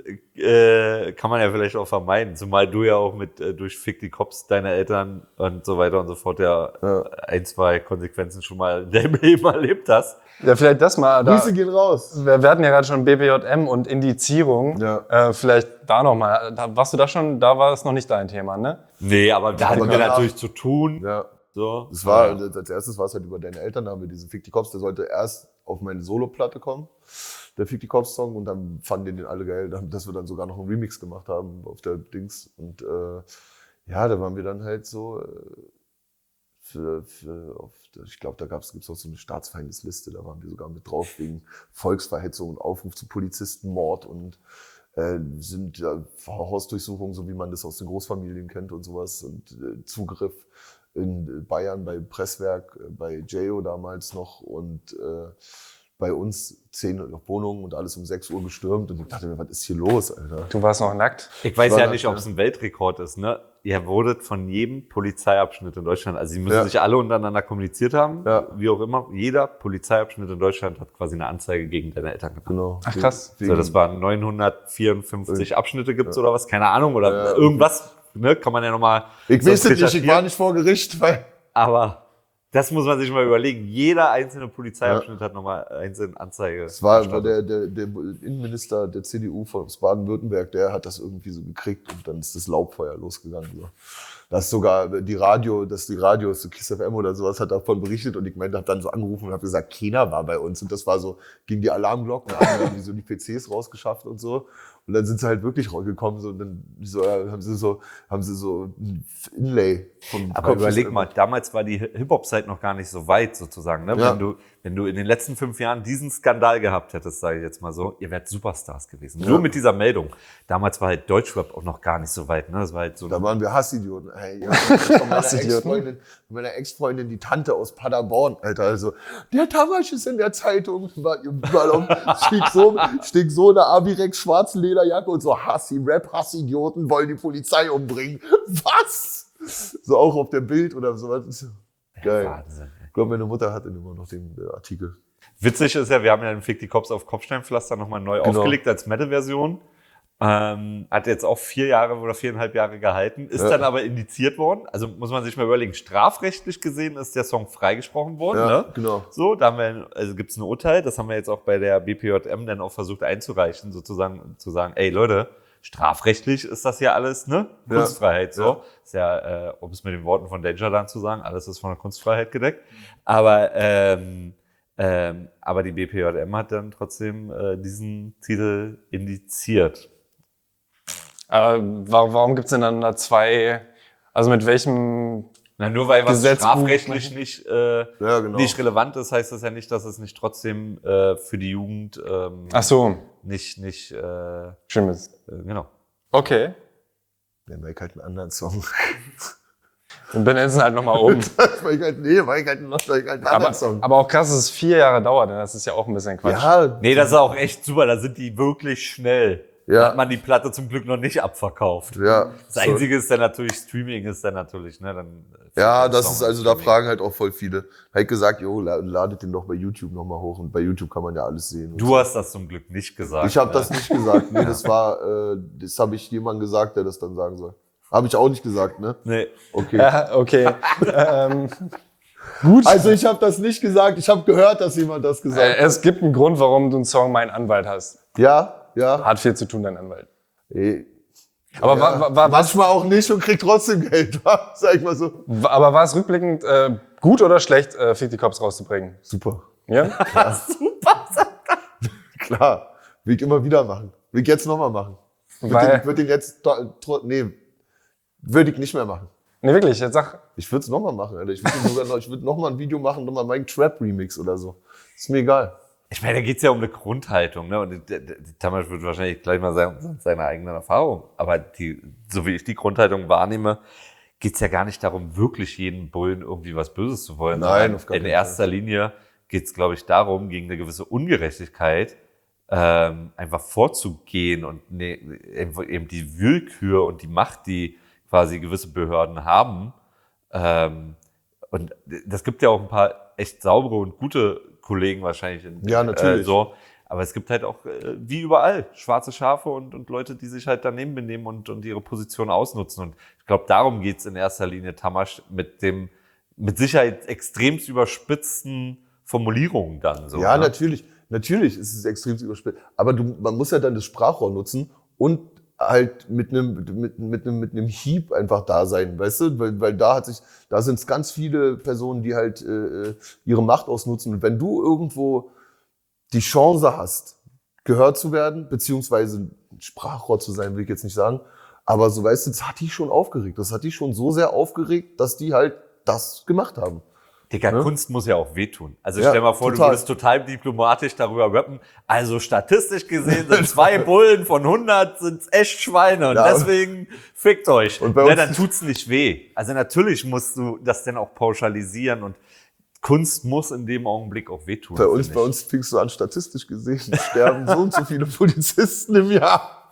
äh, kann man ja vielleicht auch vermeiden. Zumal du ja auch mit äh, durch Fick die Cops deine Eltern und so weiter und so fort ja, Ja. ein, zwei Konsequenzen schon mal in deinem Leben erlebt hast. Ja, vielleicht das mal. Da, Grüße gehen raus. wir, wir hatten ja gerade schon B P J M und Indizierung. Ja. Äh, vielleicht da nochmal. Da, warst du da schon? Da war es noch nicht dein Thema, ne? Nee, aber da hatten Aber wir danach- natürlich zu tun. Ja. So. Das war, Ja. als erstes war es halt über deine Eltern, da haben wir diesen Fick die Cops, der sollte erst auf meine Solo-Platte kommen, der Fick die Cops-Song, und dann fanden die den alle geil, dann- dass wir dann sogar noch einen Remix gemacht haben auf der Dings. Und äh, ja, da waren wir dann halt so, äh, für, für auf, der- ich glaube, da gab's, gibt's auch so eine Staatsfeindesliste, da waren wir sogar mit drauf wegen Volksverhetzung und Aufruf zu Polizistenmord und äh, sind ja, Hausdurchsuchungen, so wie man das aus den Großfamilien kennt und sowas, und äh, Zugriff in Bayern bei Presswerk, äh, bei J O damals noch, und äh, bei uns zehn Wohnungen und alles um sechs Uhr gestürmt, und ich dachte mir, was ist hier los, Alter? Du warst noch nackt. Ich weiß war ja das, nicht, ja. ob es ein Weltrekord ist, ne? Ihr wurdet von jedem Polizeiabschnitt in Deutschland, also sie müssen Ja. sich alle untereinander kommuniziert haben, Ja. wie auch immer. Jeder Polizeiabschnitt in Deutschland hat quasi eine Anzeige gegen deine Eltern gemacht. Genau. Ach, krass. Wegen- So, das waren neunhundertvierundfünfzig Abschnitte gibt's oder was, keine Ahnung, oder Ja. irgendwas, ne, kann man ja nochmal. Ich weiß es nicht, ich recherchieren. war nicht vor Gericht, weil Aber das muss man sich mal überlegen. Jeder einzelne Polizeiabschnitt hat nochmal einzelne Anzeige. es war, war erstattet. der, der, der Innenminister der C D U von Baden-Württemberg, der hat das irgendwie so gekriegt, und dann ist das Laubfeuer losgegangen. So. dass sogar die Radio, dass die Radios, so Kiss F M oder sowas, hat davon berichtet und ich meinte, hab dann so angerufen und habe gesagt, keiner war bei uns und das war so, ging die Alarmglocken an, dann haben die so die P Cs rausgeschafft und so und dann sind sie halt wirklich rausgekommen so, und dann so, ja, haben sie so, haben sie so ein Inlay vom Aber Kopf überleg bis- mal, damals war die Hip-Hop-Zeit noch gar nicht so weit sozusagen. Ne? Ja. Wenn du, wenn du in den letzten fünf Jahren diesen Skandal gehabt hättest, sage ich jetzt mal so, ihr wärt Superstars gewesen. Ja. Nur mit dieser Meldung. Damals war halt Deutschrap auch noch gar nicht so weit. Ne? Das war halt so. Da waren wir Hassidioten. Hey, ja, von meiner Hassidioten? Ex-Freundin, von meiner Ex-Freundin, die Tante aus Paderborn, Alter. Also, der Tamasch ist in der Zeitung. War überall um, stieg so, stieg so eine Avirex schwarze Lederjacke und so Hassi, Rap, Hassidioten wollen die Polizei umbringen. Was? So auch auf der Bild oder sowas. Geil. Wahnsinn. Ich glaube, meine Mutter hatte immer noch den äh, Artikel. Witzig ist ja, wir haben ja den Fick die Cops auf Kopfsteinpflaster nochmal neu Genau. aufgelegt als Metal-Version. Ähm, hat jetzt auch vier Jahre oder viereinhalb Jahre gehalten, ist Ja. dann aber indiziert worden. Also muss man sich mal überlegen, strafrechtlich gesehen ist der Song freigesprochen worden. Ja, Ne? genau. So, da haben wir, also gibt es ein Urteil, das haben wir jetzt auch bei der B P J M dann auch versucht einzureichen, sozusagen zu sagen, ey Leute, strafrechtlich ist das ja alles, ne? Ja. Kunstfreiheit, so. Ja. Ist ja, äh, um es mit den Worten von Danger dann zu sagen, alles ist von der Kunstfreiheit gedeckt. Aber, ähm, ähm, aber die B P J M hat dann trotzdem äh, diesen Titel indiziert. Aber warum, warum gibt es denn dann da zwei, also mit welchem, Na, nur weil was Gesetzbuch- strafrechtlich nicht, äh, Ja, genau. nicht relevant ist, heißt das ja nicht, dass es nicht trotzdem äh, für die Jugend ähm, ach so, nicht, nicht, äh, äh, Schlimmes. genau. Okay, Dann war ich halt einen anderen Song. dann benennen halt nochmal um. war ich halt, nee, war ich halt noch war ich halt einen aber, anderen Song. aber auch krass, dass es vier Jahre dauert, denn das ist ja auch ein bisschen Quatsch. Ja, Nee, das ist auch echt super, da sind die wirklich schnell. Da Ja. hat man die Platte zum Glück noch nicht abverkauft. ja. Das So. Einzige ist dann natürlich, Streaming ist dann natürlich, ne, dann. äh, Ja, das Song ist also, da Streaming. fragen halt auch voll viele. Hab ich gesagt, jo, la- ladet den doch bei YouTube nochmal hoch und bei YouTube kann man ja alles sehen. und Du so. hast das zum Glück nicht gesagt. Ich habe ne? das nicht gesagt. Nee, das war, äh, das habe ich jemandem gesagt, der das dann sagen soll. Habe ich auch nicht gesagt, ne? Nee. Okay. Ja, okay. ähm, gut. Also ich habe das nicht gesagt. Ich habe gehört, dass jemand das äh, gesagt hat. es gibt einen Grund, warum du einen Song Mein Anwalt hast. Ja, ja. Hat viel zu tun, dein Anwalt. Ey, Aber, ja. war, war, war, Manchmal auch nicht und kriegt trotzdem Geld. Sag ich mal so. war, aber war es rückblickend äh, gut oder schlecht, äh, Fick die Cops rauszubringen? Super. Ja? Klar. Will ich immer wieder machen. Will ich jetzt nochmal machen. Würde Weil, ich würd den jetzt, to- tro- nee, würde ich nicht mehr machen. nee, wirklich, jetzt sag, Ich würde es nochmal machen, Alter. Ich würde sogar noch, ich würd noch mal ein Video machen, nochmal meinen Trap-Remix oder so. Ist mir egal. Ich meine, da geht's ja um eine Grundhaltung, ne? Und der, der, der Tamasch wird wahrscheinlich gleich mal sagen, seine eigenen Erfahrungen. Aber die, so wie ich die Grundhaltung wahrnehme, geht's ja gar nicht darum, wirklich jeden Bullen irgendwie was Böses zu wollen. Nein, sondern auf gar in keinen erster Linie geht's, glaube ich, darum, gegen eine gewisse Ungerechtigkeit ähm, einfach vorzugehen und ne, eben die Willkür und die Macht, die quasi gewisse Behörden haben. Ähm, und das gibt ja auch ein paar echt saubere und gute Kollegen wahrscheinlich. In, Ja, natürlich. Äh, so. Aber es gibt halt auch, äh, wie überall, schwarze Schafe und, und Leute, die sich halt daneben benehmen und, und ihre Position ausnutzen. Und ich glaube, darum geht's in erster Linie, Tamasch, mit dem mit Sicherheit extremst überspitzten Formulierungen dann so. Ja, ne? natürlich. Natürlich ist es extrem überspielt. Aber du, man muss ja dann das Sprachrohr nutzen und halt mit einem, mit, mit einem, mit einem Hieb einfach da sein, weißt du? Weil, weil da hat sich, da sind es ganz viele Personen, die halt äh, ihre Macht ausnutzen. Und wenn du irgendwo die Chance hast, gehört zu werden, beziehungsweise ein Sprachrohr zu sein, will ich jetzt nicht sagen, aber so, weißt du, das hat die schon aufgeregt. Das hat die schon so sehr aufgeregt, dass die halt das gemacht haben. Digga, Ne? Kunst muss ja auch wehtun. Also Ja, stell mal vor, total. du würdest total diplomatisch darüber rappen. Also statistisch gesehen sind zwei Bullen von hundert sind's echt Schweine und Ja. deswegen fickt euch. Und bei Ne, uns- dann tut's nicht weh. Also natürlich musst du das dann auch pauschalisieren und Kunst muss in dem Augenblick auch wehtun. Bei uns, finde bei ich. uns fingst du an, statistisch gesehen sterben so und so viele Polizisten im Jahr.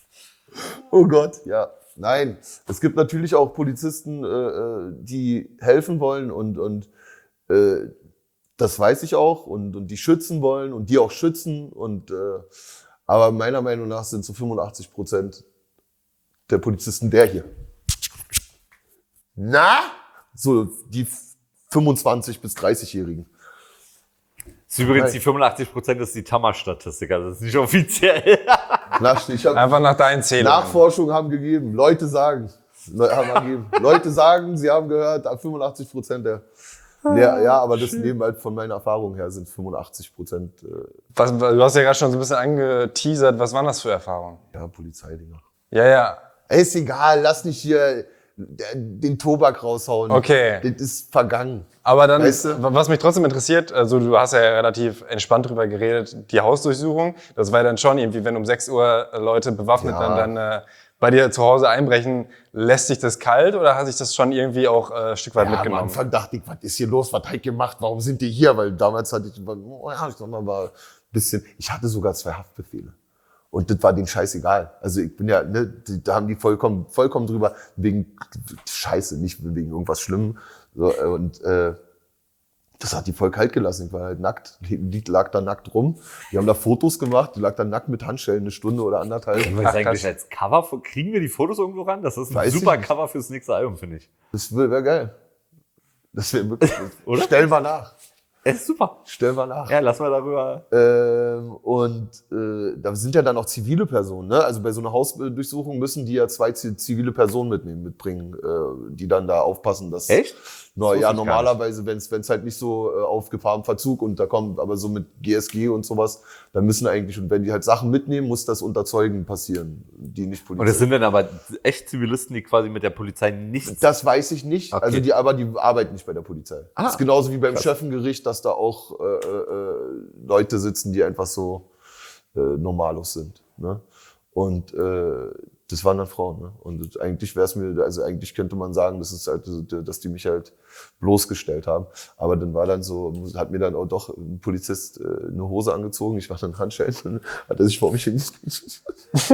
Oh Gott, ja. Nein, es gibt natürlich auch Polizisten, äh, äh, die helfen wollen und, und äh, das weiß ich auch und, und die schützen wollen und die auch schützen. Und, äh, aber meiner Meinung nach sind so fünfundachtzig Prozent der Polizisten der hier. Na? So die fünfundzwanzig- bis dreißig-Jährigen. Das ist übrigens Nein. die fünfundachtzig Prozent ist die Tamasch-Statistik, also das ist nicht offiziell. Nach, ich hab, einfach nach deinen Zählungen. Nachforschungen haben gegeben. Leute sagen. Neu, haben angegeben. Leute sagen, sie haben gehört, fünfundachtzig Prozent der. Ja, ja, aber das nehmen halt von meiner Erfahrung her sind fünfundachtzig Prozent. Äh, Was, du hast ja gerade schon so ein bisschen angeteasert. Was waren das für Erfahrungen? ja, Polizeidinger. Ja, ja. Ey, ist egal, lass nicht hier den Tobak raushauen. Okay. Das ist vergangen. Aber dann, Weißt du? was mich trotzdem interessiert, also du hast ja relativ entspannt drüber geredet, die Hausdurchsuchung, das war dann schon irgendwie, wenn um sechs Uhr Leute bewaffnet Ja. dann, dann äh, bei dir zu Hause einbrechen, lässt sich das kalt oder hat sich das schon irgendwie auch äh, ein Stück weit Ja, am mitgenommen? Anfang dachte ich, was ist hier los, was hat ich gemacht, warum sind die hier? Weil damals hatte ich, oh ja, ich sag mal, war ein bisschen, ich hatte sogar zwei Haftbefehle. Und das war denen scheißegal. Also ich bin ja, ne, die, da haben die vollkommen, vollkommen drüber, wegen Scheiße, nicht wegen irgendwas Schlimmem. So, und äh, das hat die voll kalt gelassen. Ich war halt nackt, die lag da nackt rum. Die haben da Fotos gemacht, die lag da nackt mit Handschellen eine Stunde oder anderthalb. Können wir das Ach, eigentlich krass. als Cover, von- kriegen wir die Fotos irgendwo ran? Das ist ein Weiß ich super nicht. Cover fürs nächste Album, finde ich. Das wäre geil. Das wäre wirklich, Oder? stellen wir nach. Es ist super. Stellen wir nach. Ja, lass mal darüber. Ähm, und äh, da sind ja dann auch zivile Personen. Ne? Also bei so einer Hausdurchsuchung müssen die ja zwei zi- zivile Personen mitnehmen, mitbringen, äh, die dann da aufpassen, dass. Echt? No, Das ja, wusste ich gar normalerweise, wenn es halt nicht so äh, auf Gefahr im Verzug und da kommt aber so mit G S G und sowas, dann müssen eigentlich, und wenn die halt Sachen mitnehmen, muss das unter Zeugen passieren, die nicht Polizei. Und das sind dann aber echt Zivilisten, die quasi mit der Polizei nichts. Das weiß ich nicht. Okay. Also die, aber die arbeiten nicht bei der Polizei. Ah, Das ist genauso wie beim krass. Schöffengericht, dass da auch äh, äh, Leute sitzen, die einfach so äh, normalos sind. Ne? Und äh, das waren dann Frauen. Ne? Und eigentlich wäre es mir, also eigentlich könnte man sagen, das ist halt, dass die mich halt bloßgestellt haben. Aber dann war dann so, hat mir dann auch doch ein Polizist äh, eine Hose angezogen. Ich war dann Handschellen, dann hat er sich vor mich hingestellt.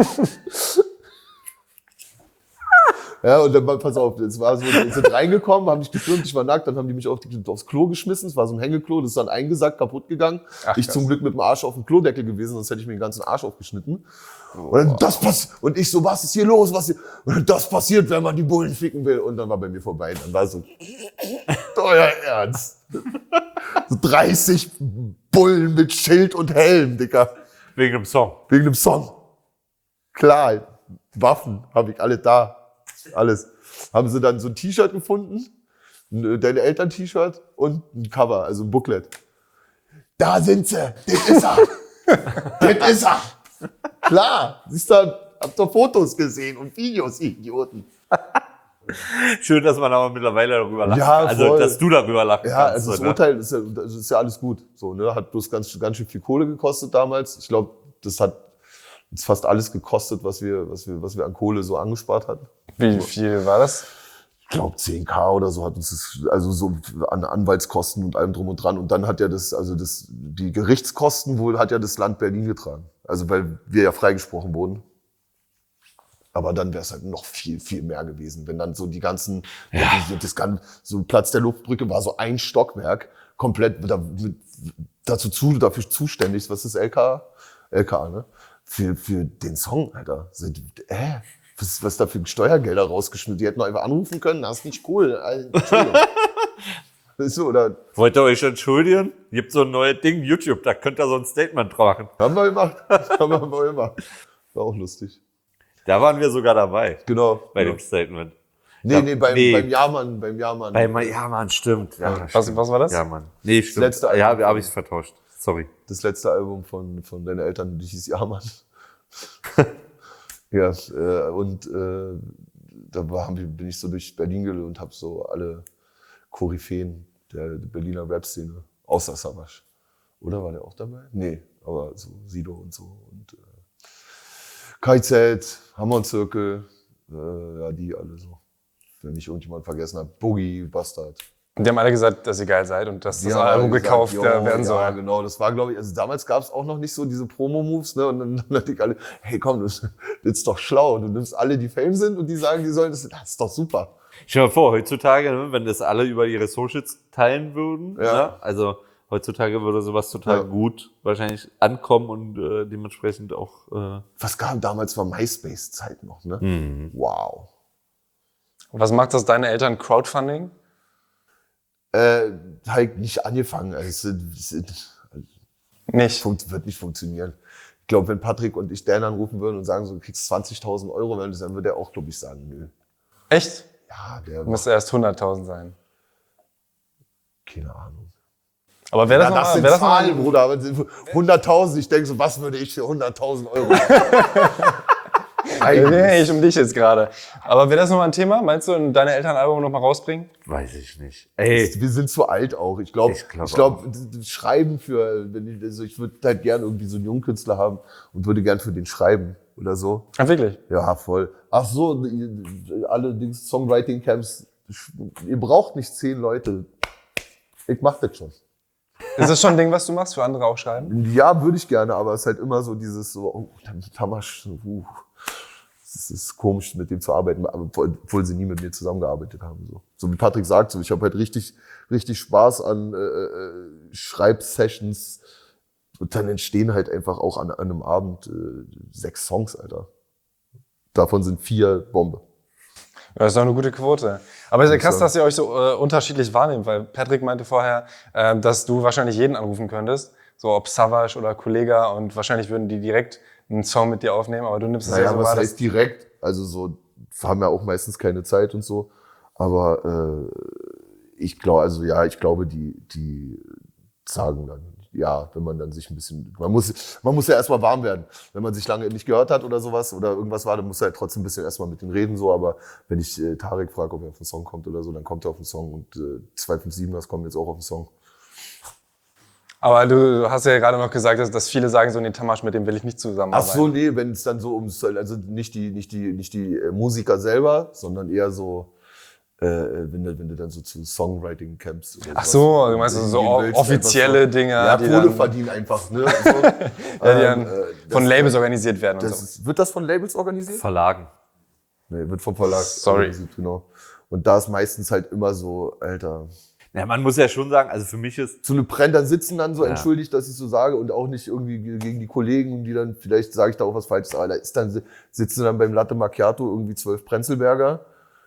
Ja, und dann, pass auf, es war so, die sind reingekommen, haben mich gefilmt, ich war nackt, dann haben die mich auf die, aufs Klo geschmissen, es war so ein Hängeklo, das ist dann eingesackt, kaputt gegangen. Ach, ich krass. zum Glück mit dem Arsch auf dem Klodeckel gewesen, sonst hätte ich mir den ganzen Arsch aufgeschnitten. Und dann, das pass und ich so, was ist hier los, was hier? Und dann, das passiert, wenn man die Bullen ficken will. Und dann war bei mir vorbei, dann war so, euer Ernst. So dreißig Bullen mit Schild und Helm, Dicker. Wegen dem Song. Wegen dem Song. Klar, Waffen habe ich alle da. Alles. Haben sie dann so ein T-Shirt gefunden, ein Deine Eltern-T-Shirt und ein Cover, also ein Booklet. Da sind sie, das ist er. Das ist er. Klar, siehst du, habt ihr Fotos gesehen und Videos, ihr Idioten. Schön, dass man aber mittlerweile darüber lachen Ja, kann. Also, voll. dass du darüber lachen Ja, kannst. also das so, ne? Urteil ist ja, das ist ja alles gut. So, ne? Hat bloß ganz, ganz schön viel Kohle gekostet damals. Ich glaube, das hat uns fast alles gekostet, was wir, was wir, was wir an Kohle so angespart hatten. Wie viel war das? Ich glaube zehn K oder so hat uns das, also so an Anwaltskosten und allem drum und dran. Und dann hat ja das, also das, die Gerichtskosten wohl hat ja das Land Berlin getragen. Also weil wir ja freigesprochen wurden. Aber dann wäre es halt noch viel, viel mehr gewesen, wenn dann so die ganzen, ja. die, das ganze, so Platz der Luftbrücke war so ein Stockwerk, komplett da, mit, dazu zu, dafür zuständig, was ist L K? L K, ne? Für, für den Song, Alter. So, äh, was, was da für Steuergelder rausgeschmissen? Die hätten doch einfach anrufen können, das ist nicht cool. Also, Entschuldigung. Das ist so, oder? Wollt ihr euch entschuldigen? Gibt so ein neues Ding, YouTube, da könnt ihr so ein Statement machen. Haben wir gemacht. Haben wir, haben wir gemacht. War auch lustig. Da waren wir sogar dabei, Genau. bei genau. dem Statement. Nee, nee, beim, Nee. beim Jahrmann, beim Jahrmann. Bei, ja, Mann, stimmt. Ja, Was, was war das? Ja, Mann. Nee, stimmt. letzte ja, Album. habe ich vertauscht. Sorry. Das letzte Album von, von deinen Eltern, die hieß Jahrmann. Ja, äh, und äh, da war, haben wir- bin ich so durch Berlin gelöst und habe so alle Koryphäen der, der Berliner Rap-Szene, außer Savas. Oder war der auch dabei? Nee, aber so Sido und so. Und äh, K Z, Hammer und Zirkel, äh, ja, die alle so. Wenn mich irgendjemand vergessen hat. Boogie, Bastard. Und die haben alle gesagt, dass ihr geil seid und dass das Die haben Album alle gesagt, gekauft jo, äh, werden soll. Ja, genau. Das war, glaube ich, also damals gab es auch noch nicht so diese Promo-Moves, ne? Und dann dachte ich alle, hey komm, das, das ist doch schlau. Du nimmst alle, die Fame sind und die sagen, die sollen das, das ist doch super. Stell dir mal vor, heutzutage, ne, wenn das alle über ihre Socials teilen würden, Ja. ne, also heutzutage würde sowas total Ja. gut wahrscheinlich ankommen und äh, dementsprechend auch. Äh, Was gab damals, war MySpace-Zeit noch, ne? Mhm. Wow. Was macht das deine Eltern Crowdfunding? Äh, halt nicht angefangen. Also, es, es, Nicht. funkt, wird nicht funktionieren. Ich glaube, wenn Patrick und ich Dan anrufen würden und sagen, so, du kriegst zwanzigtausend Euro, dann würde er auch, glaube ich, sagen, nö. Echt? Ja, der Müsste erst hunderttausend sein. keine Ahnung. Aber wäre das Ja, noch das mal, sind wär das noch mal, Zahlen, Bruder. Aber hunderttausend, ich denke so, was würde ich für hunderttausend Euro machen? nee, ich um dich jetzt gerade. Aber wäre das nochmal ein Thema? Meinst du, deine Eltern ein Album nochmal rausbringen? Weiß ich nicht. Ey, Wir sind zu alt auch. Ich glaube, Ich glaub ich glaub, schreiben für, wenn ich, also ich würde halt gerne irgendwie so einen Jungkünstler haben und würde gern für den schreiben oder so. Ah, wirklich? Ja, voll. Ach so, ihr- allerdings Songwriting-Camps, ihr braucht nicht zehn Leute. Ich mach das schon. Ist das schon ein Ding, was du machst, für andere auch schreiben? Ja, würde ich gerne, aber es ist halt immer so dieses so, oh, Tamasch, uh, es ist komisch, mit dem zu arbeiten, aber obwohl obwohl sie nie mit mir zusammengearbeitet haben. So, so wie Patrick sagt, so, ich habe halt richtig, richtig Spaß an äh, äh, Schreibsessions und dann entstehen halt einfach auch an, an einem Abend äh, sechs Songs, Alter. Davon sind vier Bombe. Ja, das ist doch eine gute Quote. Aber es ist ja krass, sagen. dass ihr euch so äh, unterschiedlich wahrnehmt, weil Patrick meinte vorher, äh, dass du wahrscheinlich jeden anrufen könntest, so ob Savage oder Kollega, und wahrscheinlich würden die direkt einen Song mit dir aufnehmen, aber du nimmst es ja Naja, so was wahr, dass heißt direkt? Also so, haben ja auch meistens keine Zeit und so. Aber äh, ich glaube, also ja, ich glaube, die, die sagen dann, ja, wenn man dann sich ein bisschen, man muss, man muss ja erstmal warm werden. Wenn man sich lange nicht gehört hat oder sowas oder irgendwas war, dann muss er halt trotzdem ein bisschen erstmal mit denen reden, so. Aber wenn ich äh, Tarek frage, ob er auf den Song kommt oder so, dann kommt er auf den Song und äh, zwei fünf sieben, das kommen jetzt auch auf den Song. Aber du hast ja gerade noch gesagt, dass, dass viele sagen so, nee, Tamasch, mit dem will ich nicht Ach zusammenarbeiten. so, nee, wenn es dann so ums, also nicht die, nicht die, nicht die äh, Musiker selber, sondern eher so, äh, wenn du, wenn du dann so zu Songwriting-Camps oder Ach sowas so, du meinst so hingehen willst, offizielle einfach so, Dinger, ja, die Kohle dann- verdienen einfach, ne? So. Ja, die Ähm, dann äh, von das- Labels organisiert werden und Das so. ist, wird das von Labels organisiert? Verlagen. Nee, wird vom Verlag Sorry. organisiert, genau. Und da ist meistens halt immer so, Alter, Ja, man muss ja schon sagen, also für mich ist, so eine Brenn, dann sitzen dann so, Ja. entschuldigt, dass ich so sage und auch nicht irgendwie ge- gegen die Kollegen, die dann, vielleicht sage ich da auch was Falsches, aber da ist dann, sitzen dann beim Latte Macchiato irgendwie zwölf Prenzlberger,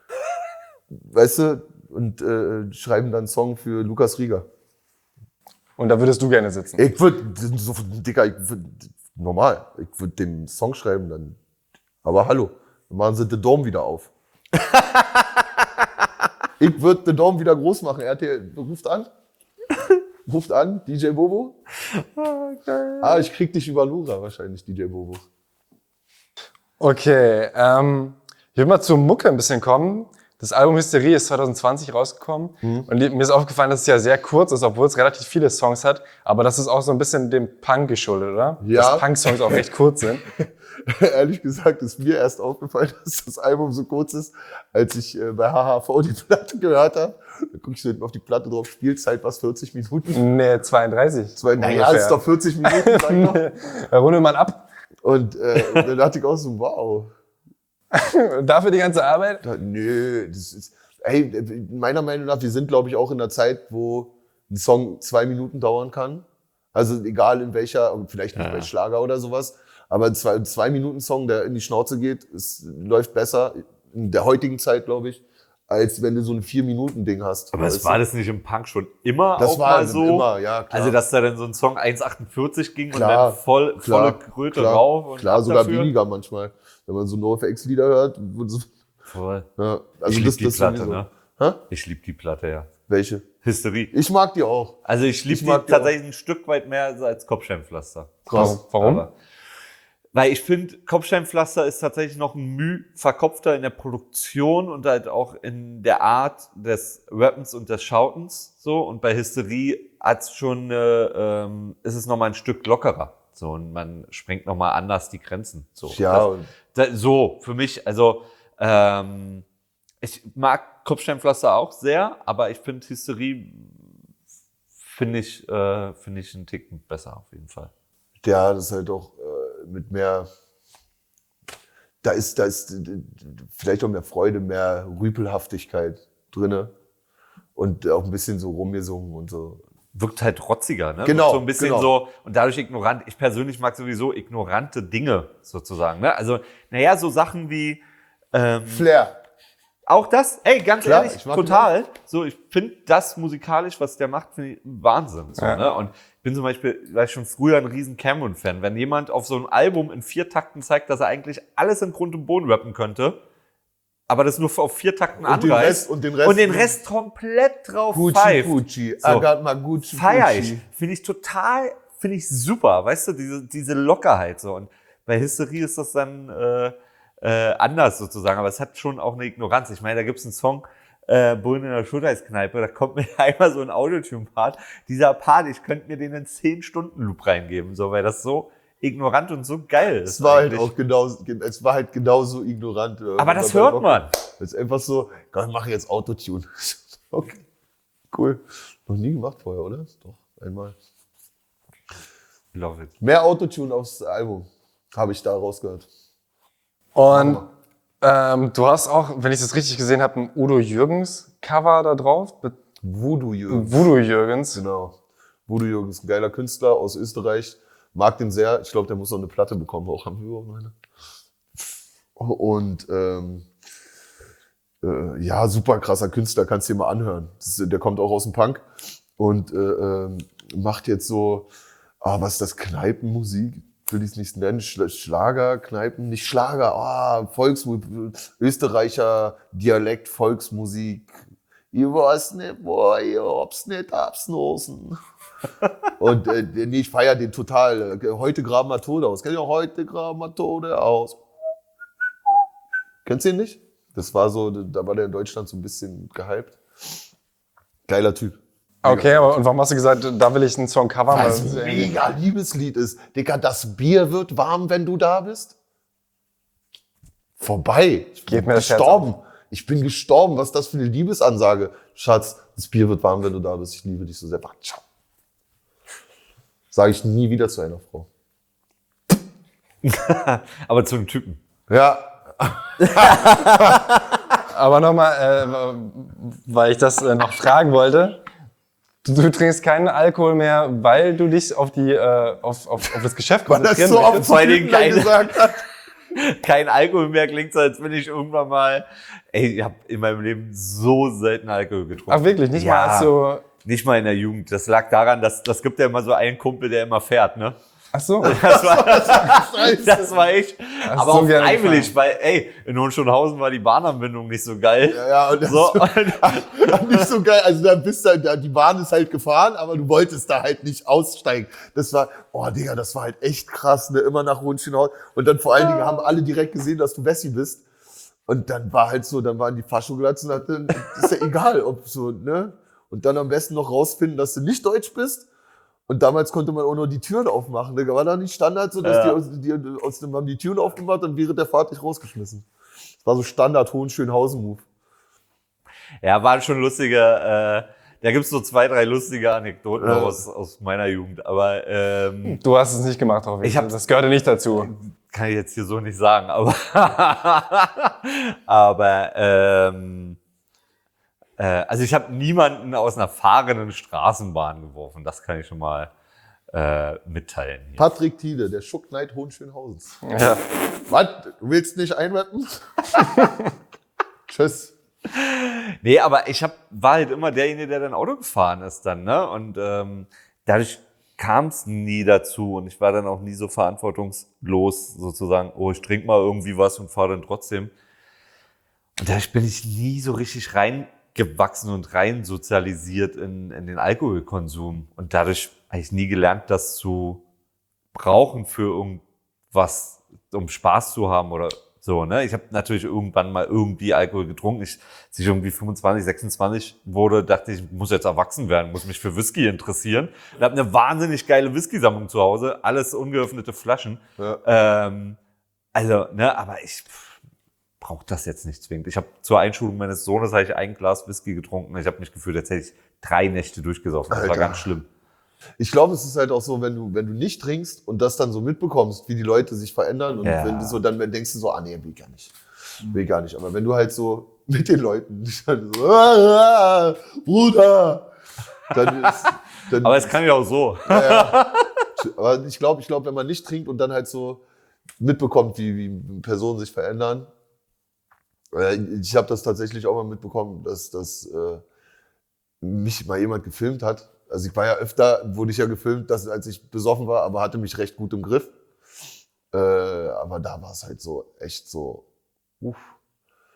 weißt du, und äh, schreiben dann einen Song für Lukas Rieger. Und da würdest du gerne sitzen. Ich würde, so, Dicker, ich würd, normal, ich würde den Song schreiben dann, aber hallo, dann machen sie den Dom wieder auf. Ich würde den Dom wieder groß machen. R T L ruft an. Ruft an, D J Bobo. Ah, ich krieg dich über Lura wahrscheinlich, D J Bobo. Okay, ähm, ich will mal zur Mucke ein bisschen kommen. Das Album Hysterie ist zwanzig zwanzig rausgekommen Mhm. und mir ist aufgefallen, dass es ja sehr kurz ist, obwohl es relativ viele Songs hat, aber das ist auch so ein bisschen dem Punk geschuldet, oder? Ja. Dass Punk-Songs auch recht kurz sind. Ehrlich gesagt ist mir erst aufgefallen, dass das Album so kurz ist, als ich äh, bei H H V die Platte gehört habe. Da guck ich so hinten auf die Platte drauf, Spielzeit was vierzig Minuten. Nee, zweiunddreißig. Zwei, naja, ist doch vierzig Minuten, sag ich doch. Da rundet man ab. Und äh, dann dachte ich auch so, wow. Dafür die ganze Arbeit. Da, nö, das ist, ey, meiner Meinung nach, wir sind, glaube ich, auch in einer Zeit, wo ein Song zwei Minuten dauern kann. Also egal in welcher, vielleicht nicht Ja. bei Schlager oder sowas, aber ein zwei, ein zwei Minuten Song, der in die Schnauze geht, es läuft besser in der heutigen Zeit, glaube ich, als wenn du so ein vier Minuten Ding hast. aber es Weißt war du? das nicht im Punk schon immer Das auch war mal so? immer, ja, klar. Also, dass da dann so ein Song eins achtundvierzig ging Klar, und dann voll, klar, volle Kröte klar, rauf und klar, ab sogar dafür. weniger manchmal. Wenn man so NoFX-Lieder hört, wo so, Voll. ja, also ich lieb das, die das Platte, sowieso. ne? Hä? Ich lieb die Platte, ja. Welche? Hysterie. Ich mag die auch. Also ich lieb Ich die mag die tatsächlich ein Stück weit mehr als Kopfsteinpflaster. Krass. Warum? Aber, weil ich finde, Kopfsteinpflaster ist tatsächlich noch ein Müh verkopfter in der Produktion und halt auch in der Art des Rappens und des Schautens. So. Und bei Hysterie hat's schon, eine, ähm, ist es nochmal ein Stück lockerer. So. Und man sprengt nochmal anders die Grenzen. So. Ja, Das, und da, so, für mich, also, ähm, ich mag Kopfsteinpflaster auch sehr, aber ich finde Hysterie, finde ich, äh, finde ich einen Ticken besser auf jeden Fall. ja, das ist halt auch äh, mit mehr, da ist, da ist äh, vielleicht auch mehr Freude, mehr Rüpelhaftigkeit drinne und auch ein bisschen so rumgesungen und so. Wirkt halt rotziger, ne? Genau, Wirkt so ein bisschen genau. so und dadurch ignorant. Ich persönlich mag sowieso ignorante Dinge sozusagen, ne? Also, naja, so Sachen wie ähm, Flair. auch das, ey, ganz Klar, ehrlich, ich mag total. So, ich finde das musikalisch, was der macht, finde ich Wahnsinn. So, Ja. ne? Und ich bin zum Beispiel, war ich schon früher ein riesen Cameron-Fan. Wenn jemand auf so einem Album in vier Takten zeigt, dass er eigentlich alles in Grund und Boden rappen könnte, aber das nur auf vier Takten Und den anreißt. Rest, und den Rest, und den Rest komplett drauf Gucci, pfeift. Gucci. So. I got my Gucci, Feier ich. Gucci. Finde ich total, finde ich super. Weißt du, diese, diese Lockerheit so. Und bei Hysterie ist das dann äh, äh, anders sozusagen. Aber es hat schon auch eine Ignoranz. Ich meine, da gibt's einen Song, äh, Bullen in der Schulterskneipe, da kommt mir einmal so ein Autotune-Part. Dieser Part, ich könnte mir den in zehn Stunden Loop reingeben, so, weil das so ignorant und so geil ist. Es war halt eigentlich. auch genau, es war halt genauso ignorant. Aber das hört man. Es ist einfach so, Gott, ich mache jetzt Autotune. Okay, cool. Noch nie gemacht vorher, oder? Doch, einmal. Love it. Mehr Autotune aufs Album, habe ich da rausgehört. Und ähm, du hast auch, wenn ich das richtig gesehen habe, ein Udo Jürgens Cover da drauf. Mit Voodoo Jürgens. Voodoo Jürgens. Genau. Voodoo Jürgens, ein geiler Künstler aus Österreich. Mag den sehr. Ich glaube, der muss noch eine Platte bekommen. Auch haben wir überhaupt noch eine. Und ähm, äh, ja, super krasser Künstler, kannst du dir mal anhören. Das ist, der kommt auch aus dem Punk und äh, äh, macht jetzt so, ah, was ist das, Kneipenmusik? Will ich es nicht nennen, Schlager, Kneipen, nicht Schlager, ah, Volksmusik, Österreicher Dialekt, Volksmusik. Ich weiß nicht, wo, ich hab's nicht absnosen. Und äh, nee, ich feier den total. Heute graben wir Tode aus. Kennt ihr auch heute graben wir Tode aus? Kennst du ihn nicht? Das war so, da war der in Deutschland so ein bisschen gehypt. Geiler Typ. Okay, aber und warum hast du gesagt, da will ich einen Song covern? Weil es ein mega Liebeslied ist. Digga, das Bier wird warm, wenn du da bist. Vorbei. Ich bin Geht mir das Herz gestorben. Ich bin gestorben. Was ist das für eine Liebesansage? Schatz, das Bier wird warm, wenn du da bist. Ich liebe dich so sehr. Ciao. Sage ich nie wieder zu einer Frau. Aber zu einem Typen. Ja. Aber nochmal, äh, weil ich das äh, noch fragen wollte. Du, du trinkst keinen Alkohol mehr, weil du dich auf die äh, auf, auf, auf das Geschäft Weil das konzentrieren so oft möchtest? Vor allen Dingen Typen keine- gesagt hat. Kein Alkohol mehr, klingt so, als wenn ich irgendwann mal, ey, ich habe in meinem Leben so selten Alkohol getrunken. Ach wirklich, nicht Ja. mal als so... Nicht mal in der Jugend. Das lag daran, dass das gibt ja immer so einen Kumpel, der immer fährt, ne? Ach so. Das war, das war ich. Hast Aber so auch gerne freiwillig, weil, ey, in Hohenschönhausen war die Bahnanbindung nicht so geil. Ja, ja, und das So, ist nicht so geil. Also da bist du, da, die Bahn ist halt gefahren, aber du wolltest da halt nicht aussteigen. Das war, oh Digga, das war halt echt krass, ne? Immer nach Hohenschönhausen. Und dann vor allen Dingen haben alle direkt gesehen, dass du Wessi bist. Und dann war halt so, dann waren die Faschoglatzen, dann ist ja egal, ob so, ne? Und dann am besten noch rausfinden, dass du nicht deutsch bist. Und damals konnte man auch nur die Türen aufmachen. Da war da nicht Standard so, dass Ja. die, aus, die aus dem haben die Türen aufgemacht und während der Fahrt dich rausgeschmissen. Das war so Standard Hohenschönhausen-Move. ja, war schon lustiger, äh, da gibt's so zwei, drei lustige Anekdoten Ja. aus, aus meiner Jugend. Aber, ähm, Du hast es nicht gemacht, Hoffnung. Ich hab- Das gehörte nicht dazu. kann ich jetzt hier so nicht sagen, aber, aber, ähm, äh, also ich habe niemanden aus einer fahrenden Straßenbahn geworfen. Das kann ich schon mal äh, mitteilen hier. Patrick Thiele, der Schuckneid Hohenschönhausens. Ja. Was? Du willst nicht einrappen? Tschüss. Nee, aber ich hab, war halt immer derjenige, der dann Auto gefahren ist dann, ne? Und ähm, dadurch kam es nie dazu und ich war dann auch nie so verantwortungslos sozusagen, oh, ich trinke mal irgendwie was und fahre dann trotzdem. Und dadurch bin ich nie so richtig reingewachsen und rein sozialisiert in, in den Alkoholkonsum. Und dadurch habe ich nie gelernt, das zu brauchen für irgendwas, um Spaß zu haben oder so, ne? Ich habe natürlich irgendwann mal irgendwie Alkohol getrunken. Ich, als ich irgendwie fünfundzwanzig, sechsundzwanzig wurde, dachte ich, ich muss jetzt erwachsen werden, muss mich für Whisky interessieren. Ich habe eine wahnsinnig geile Whisky-Sammlung zu Hause, alles ungeöffnete Flaschen. Ja. Ähm, also, ne, aber ich brauche das jetzt nicht zwingend. Ich habe zur Einschulung meines Sohnes habe ich ein Glas Whisky getrunken. Ich habe mich gefühlt, als hätte ich drei Nächte durchgesoffen. Das Alter. war ganz schlimm. Ich glaube, es ist halt auch so, wenn du, wenn du nicht trinkst und das dann so mitbekommst, wie die Leute sich verändern und Ja. wenn du so, dann denkst du so, ah nee, will gar nicht. Will gar nicht. Aber wenn du halt so mit den Leuten dann so, ah, ah, Bruder, dann ist, dann, Aber es kann ja auch so. ja, ja. Aber ich glaube, ich glaube, wenn man nicht trinkt und dann halt so mitbekommt, wie, wie Personen sich verändern. äh, Ich habe das tatsächlich auch mal mitbekommen, dass, dass äh, mich mal jemand gefilmt hat. Also ich war ja öfter, wurde ich ja gefilmt, dass, als ich besoffen war, aber hatte mich recht gut im Griff. Äh, aber da war es halt so, echt so, uff.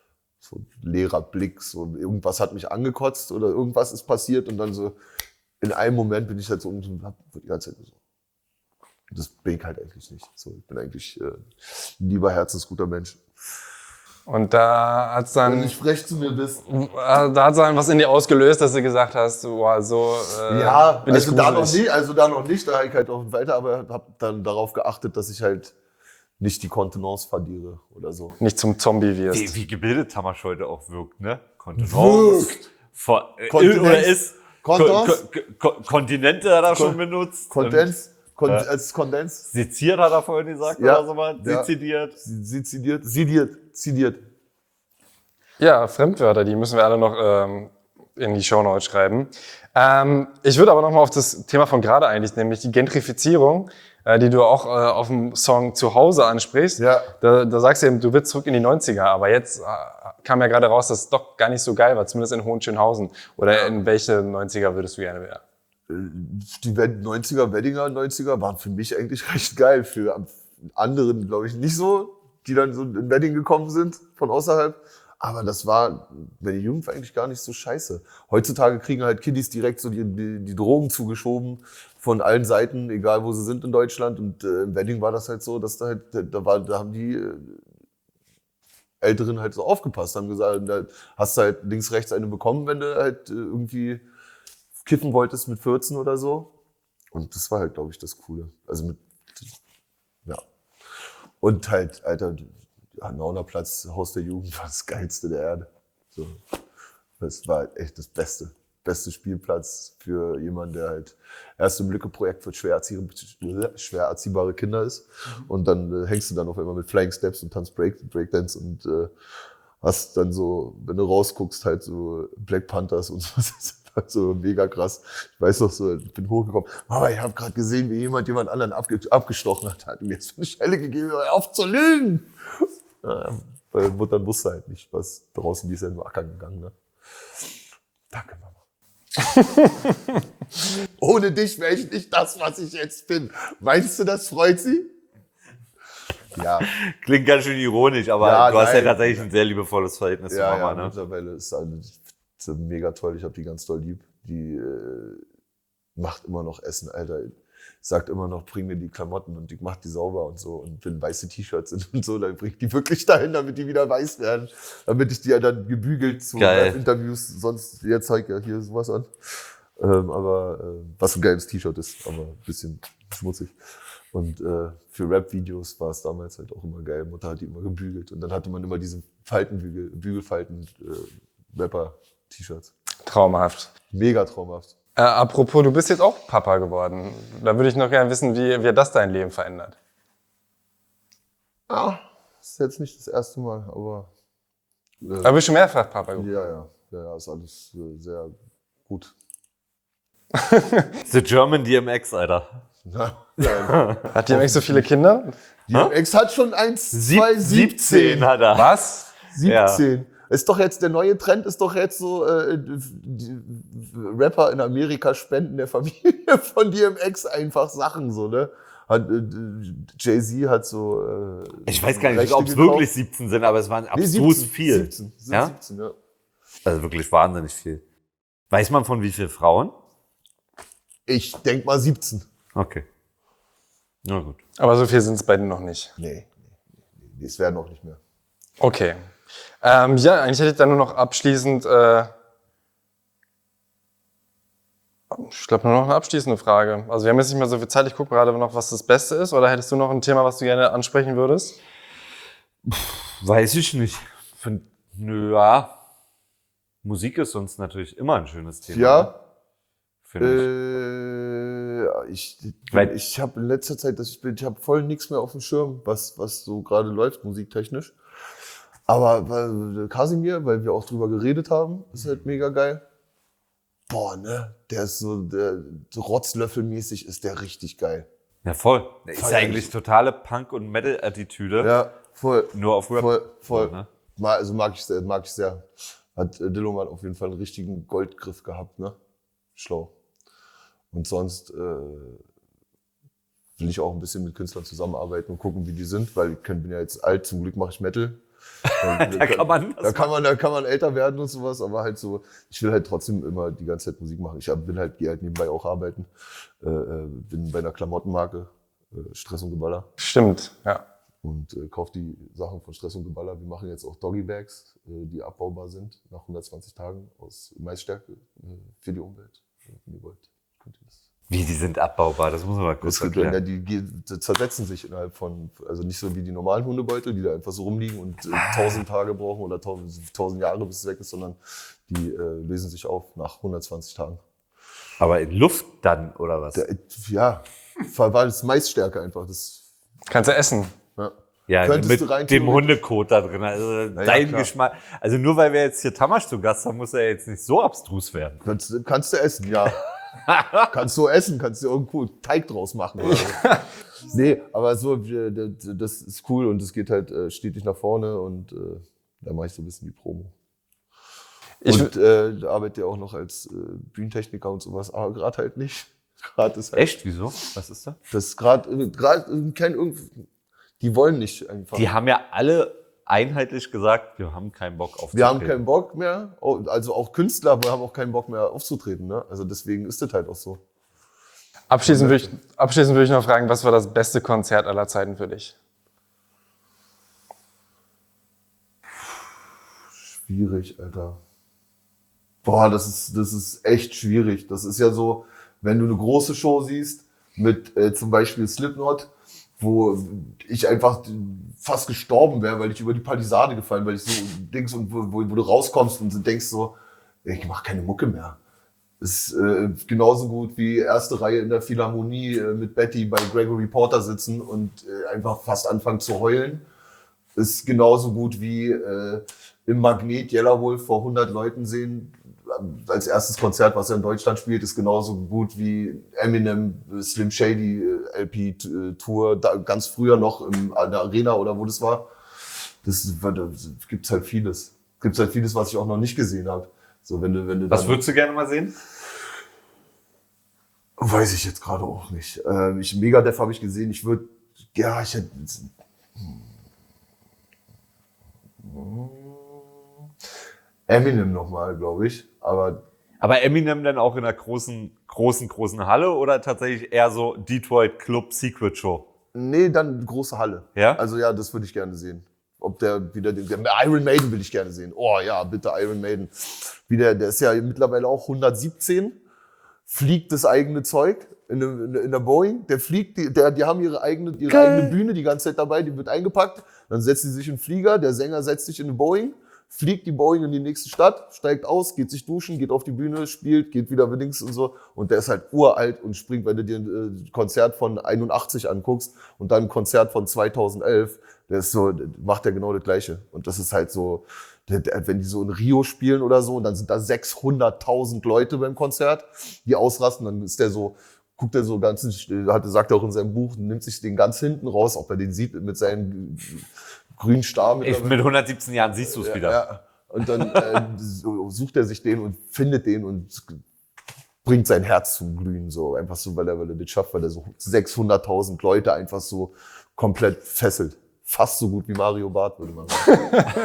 so ein leerer Blick, so irgendwas hat mich angekotzt oder irgendwas ist passiert und dann so in einem Moment bin ich halt so und hab die ganze Zeit so. Das bin ich halt eigentlich nicht. So, ich bin eigentlich äh, ein lieber herzensguter Mensch. Und da hat's dann, Wenn du nicht frech zu mir bist. da hat's dann was in dir ausgelöst, dass du gesagt hast, boah, so äh, Ja, bin ich also da noch gruselig. nicht, also da noch nicht, da habe ich halt auch weiter, aber habe dann darauf geachtet, dass ich halt nicht die Kontenance verliere oder so. Nicht zum Zombie wirst. Wie, wie gebildet Tamasch heute auch wirkt, ne? Wirkt. Vor, äh, Kontinenz. oder ist Kontos? Ko Ko Ko Kontinente hat er schon Kon- benutzt. Kondens, Kon Ja. als Kondens, Seziert hat er vorhin gesagt Ja. oder sowas. Ja. Sezidiert. sizidiert, sidiert, zidiert. Ja, Fremdwörter, die müssen wir alle noch ähm, in die Shownotes schreiben. Ähm, ich würde aber noch mal auf das Thema von gerade eigentlich, nämlich die Gentrifizierung, äh, die du auch äh, auf dem Song Zuhause ansprichst. Ja. Da, da sagst du eben, du willst zurück in die neunziger, aber jetzt äh, kam ja gerade raus, dass es doch gar nicht so geil war, zumindest in Hohenschönhausen. Oder in welche neunziger würdest du gerne wieder? Die Wed- neunziger, Weddinger neunziger waren für mich eigentlich recht geil. Für anderen, glaube ich, nicht so, die dann so in Wedding gekommen sind von außerhalb. Aber das war, wenn die Jugend war eigentlich gar nicht so scheiße. Heutzutage kriegen halt Kiddies direkt so die, die, die Drogen zugeschoben von allen Seiten, egal wo sie sind in Deutschland. Und äh, im Wedding war das halt so, dass da halt, da war, da haben die äh, Älteren halt so aufgepasst, haben gesagt, da hast du halt links, rechts eine bekommen, wenn du halt äh, irgendwie kiffen wolltest mit vierzehn oder so. Und das war halt, glaube ich, das Coole. Also mit, ja. Und halt, Alter, Naunerplatz, Haus der Jugend war das Geilste der Erde. So. Das war halt echt das Beste. Beste Spielplatz für jemanden, der halt erst im Lücke-Projekt für schwer, erzieh schwer erziehbare Kinder ist. Und dann äh, hängst du dann auf einmal mit Flying Steps und tanzt Break, Breakdance und äh, hast dann so, wenn du rausguckst, halt so Black Panthers und so. Das ist halt so mega krass. Ich weiß noch so, ich bin hochgekommen. Aber ich habe gerade gesehen, wie jemand jemand anderen abge abgestochen hat. Hat mir jetzt eine Schelle gegeben, hör auf zu lügen. Ja, weil Mutter wusste halt nicht, was draußen, die ist ja nur ackern gegangen. Ne? Danke, Mama. Ohne dich wäre ich nicht das, was ich jetzt bin. Meinst du, das freut sie? Ja. Klingt ganz schön ironisch, aber Ja, du hast ja nein. tatsächlich ein sehr liebevolles Verhältnis Ja, zu Mama, ja, ne? mittlerweile ist sie ist mega toll. Ich habe die ganz doll lieb. Die äh, macht immer noch Essen, Alter. Sagt immer noch, bring mir die Klamotten und ich mach die sauber und so. Und wenn weiße T-Shirts sind und so, dann bring ich die wirklich dahin, damit die wieder weiß werden. Damit ich die ja dann gebügelt zu Geil. Interviews, sonst, jetzt zeig ja hier sowas an. Ähm, aber äh, was ein geiles T-Shirt ist, aber ein bisschen schmutzig. Und äh, für Rap-Videos war es damals halt auch immer geil. Mutter hat die immer gebügelt. Und dann hatte man immer diese Faltenbügel, Bügelfalten, äh, Rapper-T-Shirts. Traumhaft. Mega traumhaft. Äh, apropos, du bist jetzt auch Papa geworden. Da würde ich noch gerne wissen, wie, wie das dein Leben verändert. Ah, das ist jetzt nicht das erste Mal, aber äh, Aber bist schon mehrfach Papa geworden. ja, ja, ja, ja, ist alles äh, sehr gut. The German D M X, Alter. Ja, nein. Hat die eigentlich so viele Kinder? Die Ex hat schon eins, Sieb zwei, siebzehn hat er. Was? siebzehn. Ist doch jetzt, der neue Trend ist doch jetzt so, äh, die Rapper in Amerika spenden der Familie von D M X einfach Sachen, so, ne? Hat, äh, Jay-Z hat so, äh, Ich weiß gar nicht, Rechte ob es gekauft. wirklich siebzehn sind, aber es waren Nee, abstrus siebzehn, viel. siebzehn, sind Ja? siebzehn, ja. Also wirklich wahnsinnig viel. Weiß man von wie vielen Frauen? Ich denk mal siebzehn. Okay. Na gut. Aber so viel sind es bei dir noch nicht. Nee, nee, nee, nee, es werden noch nicht mehr. Okay. Ähm, ja, eigentlich hätte ich dann nur noch abschließend, äh, ich glaube nur noch eine abschließende Frage. Also wir haben jetzt nicht mehr so viel Zeit, ich gucke gerade noch, was das Beste ist. Oder hättest du noch ein Thema, was du gerne ansprechen würdest? Weiß ich nicht. Find, nö, ja. Musik ist sonst natürlich immer ein schönes Thema. Ja, Finde ich. äh, ich, Weil- ich habe in letzter Zeit, dass ich bin, ich habe voll nichts mehr auf dem Schirm, was, was so gerade läuft, musiktechnisch. Aber weil, Kasimir, weil wir auch drüber geredet haben, ist halt mega geil. Boah, ne, der ist so, der, so Rotzlöffelmäßig ist der richtig geil. Ja, voll. Ist Voll ja eigentlich totale Punk- und Metal-Attitüde. Ja, voll, Nur auf Rap. voll, voll. Ne? Ma- Also mag ich sehr, mag ich sehr. Hat äh, Dilloman auf jeden Fall einen richtigen Goldgriff gehabt, ne? Schlau. Und sonst äh, will ich auch ein bisschen mit Künstlern zusammenarbeiten und gucken, wie die sind, weil ich bin ja jetzt alt, zum Glück mache ich Metal. Da, Da kann man das da kann man, da kann man älter werden und sowas, aber halt so, ich will halt trotzdem immer die ganze Zeit Musik machen. Ich hab- bin halt, gehe halt nebenbei auch arbeiten. Äh, äh, bin bei einer Klamottenmarke, äh, Stress und Geballer. Stimmt, ja. Und äh, kaufe die Sachen von Stress und Geballer. Wir machen jetzt auch Doggy Bags, äh, die abbaubar sind nach hundertzwanzig Tagen aus Maisstärke äh, für die Umwelt. Wenn ihr wollt, könnt ihr das. Wie, die sind abbaubar, das muss man mal kurz Das gibt, ja, erklären. die, die zersetzen sich innerhalb von, also nicht so wie die normalen Hundebeutel, die da einfach so rumliegen und äh, tausend Tage brauchen oder tausend, tausend Jahre, bis es weg ist, sondern die äh, lösen sich auf nach hundertzwanzig Tagen. Aber in Luft dann, oder was? Der, ja, war das Maisstärke einfach. Das, Kannst du essen. ja. Ja, Könntest mit du rein dem theoretisch- Hundekot da drin. Also ja, dein klar. Geschmack. Also nur weil wir jetzt hier Tamasch zu Gast haben, muss er jetzt nicht so abstrus werden. Kannst, kannst du essen, ja. Kannst du essen, kannst du irgendwo Teig draus machen. Oder so. Nee, aber so, äh, das ist cool und es geht halt äh, stetig nach vorne und äh, da mache ich so ein bisschen die Promo. Ich Und äh, arbeite ja auch noch als äh, Bühnentechniker und sowas, aber gerade halt nicht. Gerade ist halt, Echt? Wieso? Was ist da? das ist gerade, gerade kein irgendwie, die wollen nicht einfach. Die haben ja alle einheitlich gesagt, wir haben keinen Bock auf Wir haben keinen Bock mehr, also auch Künstler, wir haben auch keinen Bock mehr aufzutreten. Ne? Also deswegen ist das halt auch so. Abschließend würde ich, abschließend würde ich noch fragen, was war das beste Konzert aller Zeiten für dich? Schwierig, Alter. Boah, das ist, das ist echt schwierig. Das ist ja so, wenn du eine große Show siehst, mit äh, zum Beispiel Slipknot, wo ich einfach fast gestorben wäre, weil ich über die Palisade gefallen, weil ich so Dings und wo, wo, wo du rauskommst und denkst so, ich mach keine Mucke mehr. Ist äh, genauso gut wie erste Reihe in der Philharmonie äh, mit Betty bei Gregory Porter sitzen und äh, einfach fast anfangen zu heulen. Ist genauso gut wie äh, im Magnet Yellerwolf vor hundert Leuten sehen. Als erstes Konzert, was er in Deutschland spielt, ist genauso gut wie Eminem, Slim Shady äh, L P-Tour, da, ganz früher noch im, in der Arena oder wo das war. Das, das gibt's halt vieles. Gibt's halt vieles, was ich auch noch nicht gesehen habe. So, wenn du, wenn du Was dann- würdest du gerne mal sehen? Weiß ich jetzt gerade auch nicht. Ähm, ich, Megadeth habe ich gesehen. Ich würde, ja, ich hätte. Eminem nochmal, glaube ich. Aber Aber Eminem dann auch in einer großen, großen, großen Halle oder tatsächlich eher so Detroit Club Secret Show? nee, dann große Halle. Ja? Also ja, das würde ich gerne sehen. Ob der wieder den der Iron Maiden will ich gerne sehen. Oh ja, bitte Iron Maiden. Wie der, der ist ja mittlerweile auch hundertsiebzehn. Fliegt das eigene Zeug in der, in der- in der Boeing. Der fliegt, die, der, die haben ihre eigene, ihre Geil. eigene Bühne die ganze Zeit dabei, die wird eingepackt. Dann setzt sie sich in den Flieger, der Sänger setzt sich in eine Boeing, fliegt die Boeing in die nächste Stadt, steigt aus, geht sich duschen, geht auf die Bühne, spielt, geht wieder links und so. Und der ist halt uralt und springt, wenn du dir ein äh, Konzert von einundachtzig anguckst und dann ein Konzert von zweitausendelf, der ist so, macht der genau das Gleiche. Und das ist halt so, der, der, wenn die so in Rio spielen oder so, und dann sind da sechshunderttausend Leute beim Konzert, die ausrasten, dann ist der so, guckt er so ganz, hat, sagt er auch in seinem Buch, nimmt sich den ganz hinten raus, ob er den sieht mit seinem grünen Star. Ich, mit hundertsiebzehn Jahren siehst du es wieder. Ja, und dann äh, so sucht er sich den und findet den und bringt sein Herz zum Glühen, so einfach so, weil er, weil er das schafft, weil er so sechshunderttausend Leute einfach so komplett fesselt. Fast so gut wie Mario Barth, würde man sagen.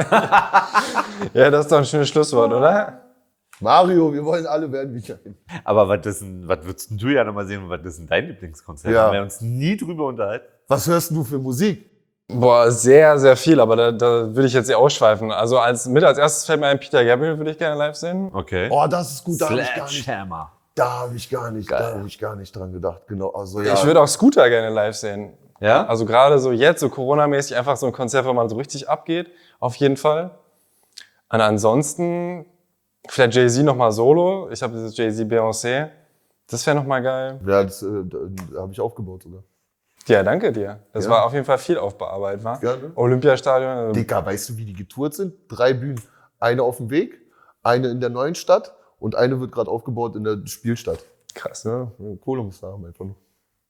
Ja, das ist doch ein schönes Schlusswort, oder? Mario, wir wollen alle werden wie Kevin. Aber was, ist denn, was würdest denn du ja nochmal sehen und was ist denn dein Lieblingskonzert? Ja. Haben wir uns nie drüber unterhalten. Was hörst du für Musik? Boah, sehr, sehr viel, aber da, da würde ich jetzt nicht ausschweifen. Also als, mit als erstes fällt mir ein Peter Gabriel, würde ich gerne live sehen. Okay. Oh, das ist gut, da habe ich gar nicht, Sledgehammer. da habe ich gar nicht, da habe ich gar nicht dran gedacht. Genau, also ja. Ich würde auch Scooter gerne live sehen. Ja? Also gerade so jetzt, so Corona-mäßig, einfach so ein Konzert, wo man so richtig abgeht, auf jeden Fall. Und ansonsten vielleicht Jay-Z nochmal solo. Ich habe dieses Jay-Z Beyoncé. Das wäre nochmal geil. ja, das äh, da habe ich aufgebaut sogar. Ja, danke dir. Das Ja. war auf jeden Fall viel Aufbearbeitet, wa? Ja, ne? Olympiastadion. Digga, weißt du, wie die getourt sind? Drei Bühnen. Eine auf dem Weg, eine in der neuen Stadt und eine wird gerade aufgebaut in der Spielstadt. Krass. Ja, Kohle muss da haben einfach nur.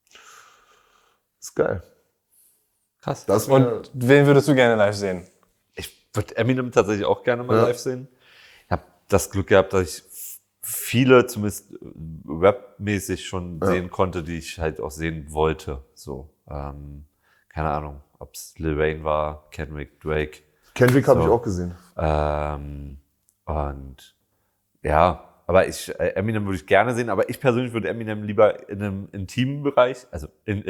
Ist geil. Krass. Das wär, Und wen würdest du gerne live sehen? Ich würde Eminem tatsächlich auch gerne mal Ja. live sehen. Ich habe das Glück gehabt, dass ich viele, zumindest Rap-mäßig schon Ja. sehen konnte, die ich halt auch sehen wollte. So, ähm, keine Ahnung, ob es Lil Wayne war, Kendrick, Drake. Kendrick habe So. ich auch gesehen. Ähm, und ja, aber ich, äh, Eminem würde ich gerne sehen, aber ich persönlich würde Eminem lieber in einem intimen Bereich, also in,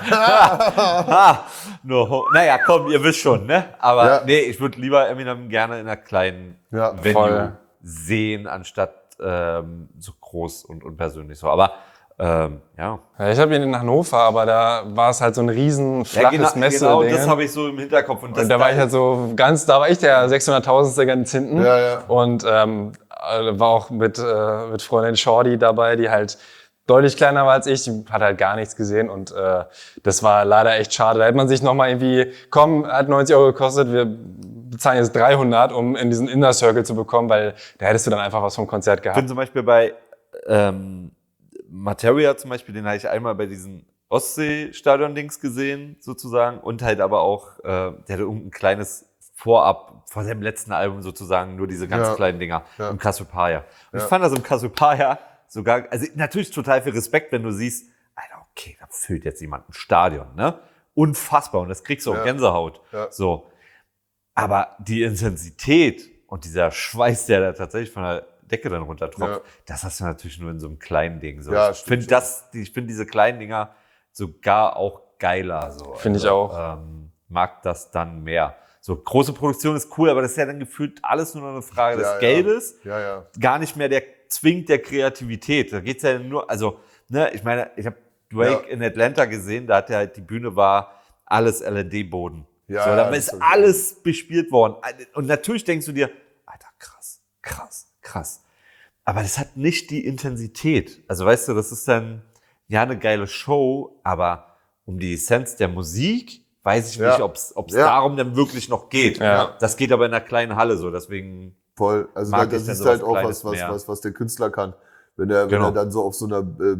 ah, nur, ho- naja, komm, ihr wisst schon, ne? Aber Ja. nee, ich würde lieber Eminem gerne in einer kleinen Ja, Venue voll. sehen, anstatt ähm, so groß und unpersönlich so. Aber ähm, ja. Ja, ich habe ihn in Hannover, aber da war es halt so ein riesen flaches Messe. genau das habe ich so im Hinterkopf. Und, das Und da war ich halt so ganz, da war ich der sechshunderttausendste ganz hinten. Ja, ja. Und ähm, äh, war auch mit, äh, mit Freundin Shorty dabei, die halt deutlich kleiner war als ich, die hat halt gar nichts gesehen und äh, das war leider echt schade. Da hätte man sich nochmal irgendwie, komm, hat neunzig Euro gekostet, wir bezahlen jetzt dreihundert, um in diesen Inner Circle zu bekommen, weil da hättest du dann einfach was vom Konzert Ich gehabt. bin zum Beispiel bei ähm, Materia zum Beispiel, den habe ich einmal bei diesen Ostsee-Stadion-Dings gesehen, sozusagen, und halt aber auch, äh, der hatte irgendein kleines Vorab, vor seinem letzten Album sozusagen, nur diese ganz Ja. kleinen Dinger Ja. im Cassiopeia. Und Ja. ich fand das im Cassiopeia sogar, also natürlich total viel Respekt, wenn du siehst, Alter, okay, da füllt jetzt jemand ein Stadion, ne? Unfassbar, und das kriegst du auch Ja. Gänsehaut. Ja. So. Aber die Intensität und dieser Schweiß, der da tatsächlich von der Decke dann runtertropft, Ja. das hast du natürlich nur in so einem kleinen Ding. So. Ja, ich stimmt finde schon. das, ich finde diese kleinen Dinger sogar auch geiler. So. Finde ich auch. Ähm, mag das dann mehr. So große Produktion ist cool, aber das ist ja dann gefühlt alles nur noch eine Frage des Ja, ja. Geldes. Ja, ja. Gar nicht mehr der zwingt der Kreativität. Da geht's ja nur, also, ne, ich meine, ich habe Drake Ja. in Atlanta gesehen, da hat er halt, die Bühne war alles L E D-Boden. Ja, so, ja, da das ist hab ich alles bespielt worden. Und natürlich denkst du dir, Alter, krass, krass, krass. Aber das hat nicht die Intensität. Also weißt du, das ist dann ja eine geile Show, aber um die Essenz der Musik weiß ich Ja. nicht, ob es Ja. darum dann wirklich noch geht. Ja. Das geht aber in einer kleinen Halle so, deswegen Voll. Also Mag da, ich das dann ist sowas halt auch Kleines was, was, mehr. was, was der Künstler kann. Wenn er, wenn Genau. er dann so auf so einer äh,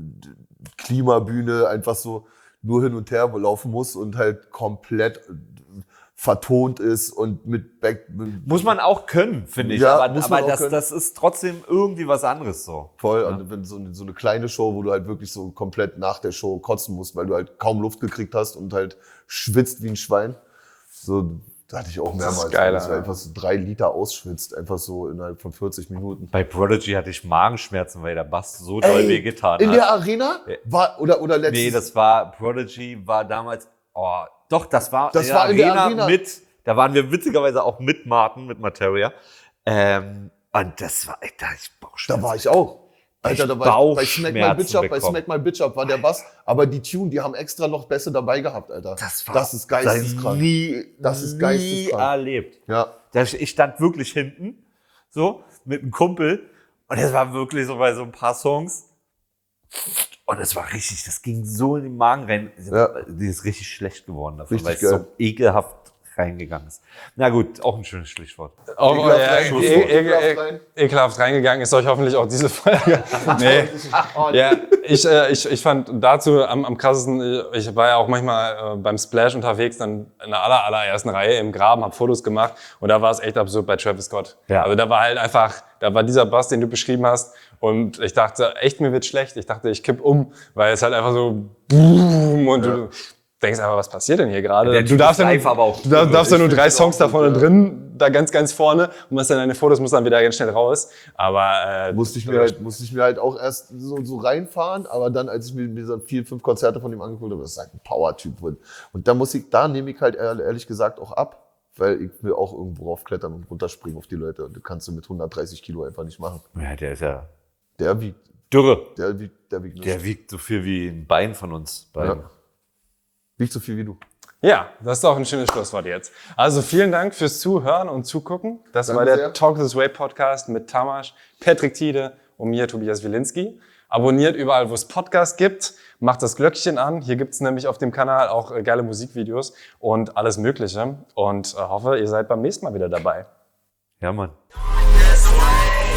Klimabühne einfach so nur hin und her laufen muss und halt komplett äh, vertont ist und mit Back. Mit muss man auch können, finde ich. Ja, aber muss man aber auch das, können. das ist trotzdem irgendwie was anderes so. Voll, und wenn so eine, so eine kleine Show, wo du halt wirklich so komplett nach der Show kotzen musst, weil du halt kaum Luft gekriegt hast und halt schwitzt wie ein Schwein. So, da hatte ich auch mehrmals, ist geiler, dass du ja. einfach so drei Liter ausschwitzt, einfach so innerhalb von vierzig Minuten. Bei Prodigy hatte ich Magenschmerzen, weil der Bass so doll wehgetan in hat. der Arena? War, oder, oder letztes Nee, das war, Prodigy war damals, oh, doch, das war, Das war in der Arena. mit, da waren wir witzigerweise auch mit Martin, mit Materia. Ähm, und das war, ey, da hatte ich Bauchschmerzen. Da war ich auch. Alter, da war ich bei Smack My Bauchschmerzen Bitch Up, bei bekommen. Smack My Bitch Up war der Bass, aber die Tune, die haben extra noch besser dabei gehabt, Alter. Das war das ist geisteskrank. nie, Das ist nie geisteskrank. erlebt. Ja. Da- Ich stand wirklich hinten, so, mit einem Kumpel. Und es war wirklich so bei so ein paar Songs. Und es war richtig, das ging so in den Magen rein. Ja. Die ist richtig schlecht geworden davon, Richtig weil es geil. so ekelhaft reingegangen ist. Na gut, auch ein schönes Stichwort. Auch, Ekelhaft ja, rein, e Schlusswort. e Ekelhaft e rein. ekelhaft reingegangen ist euch hoffentlich auch diese Folge. Nee. Ja, ich, äh, ich, ich fand dazu am, am krassesten, äh, ich war ja auch manchmal äh, beim Splash unterwegs, dann in der aller, allerersten Reihe im Graben, hab Fotos gemacht und da war es echt absurd bei Travis Scott. Ja. Also da war halt einfach, da war dieser Bass, den du beschrieben hast und ich dachte, echt, mir wird schlecht. Ich dachte, ich kipp um, weil es halt einfach so boom und du denkst einfach, was passiert denn hier gerade? Der Du Typ darfst ist ja live nur, aber auch du darfst, cool. darfst ja nur Ich drei find's Songs auch da gut, vorne ja. drin, da ganz, ganz vorne und machst dann deine Fotos, musst dann wieder ganz schnell raus. Aber äh, Musste ich mir halt, musste ich mir halt auch erst so, so reinfahren, aber dann, als ich mir, mir so vier, fünf Konzerte von ihm angeguckt habe, das ist halt ein Power-Typ. Und, und da muss ich, da nehme ich halt ehr- ehrlich gesagt auch ab, weil ich will auch irgendwo raufklettern und runterspringen auf die Leute. Und das kannst du mit hundertdreißig Kilo einfach nicht machen. Ja, der ist ja Der wiegt, dürre. der wiegt, der wiegt nicht. Der wiegt so viel wie ein Bein von uns beiden. Ja. Wiegt so viel wie du. ja, das ist doch ein schönes Schlusswort jetzt. Also vielen Dank fürs Zuhören und Zugucken. Das Danke war der sehr. Talk This Way Podcast mit Tamas, Patrick Tiede und mir, Tobias Wilinski. Abonniert überall, wo es Podcasts gibt. Macht das Glöckchen an. Hier gibt's nämlich auf dem Kanal auch äh, geile Musikvideos und alles Mögliche. Und äh, hoffe, ihr seid beim nächsten Mal wieder dabei. Ja, Mann. This way.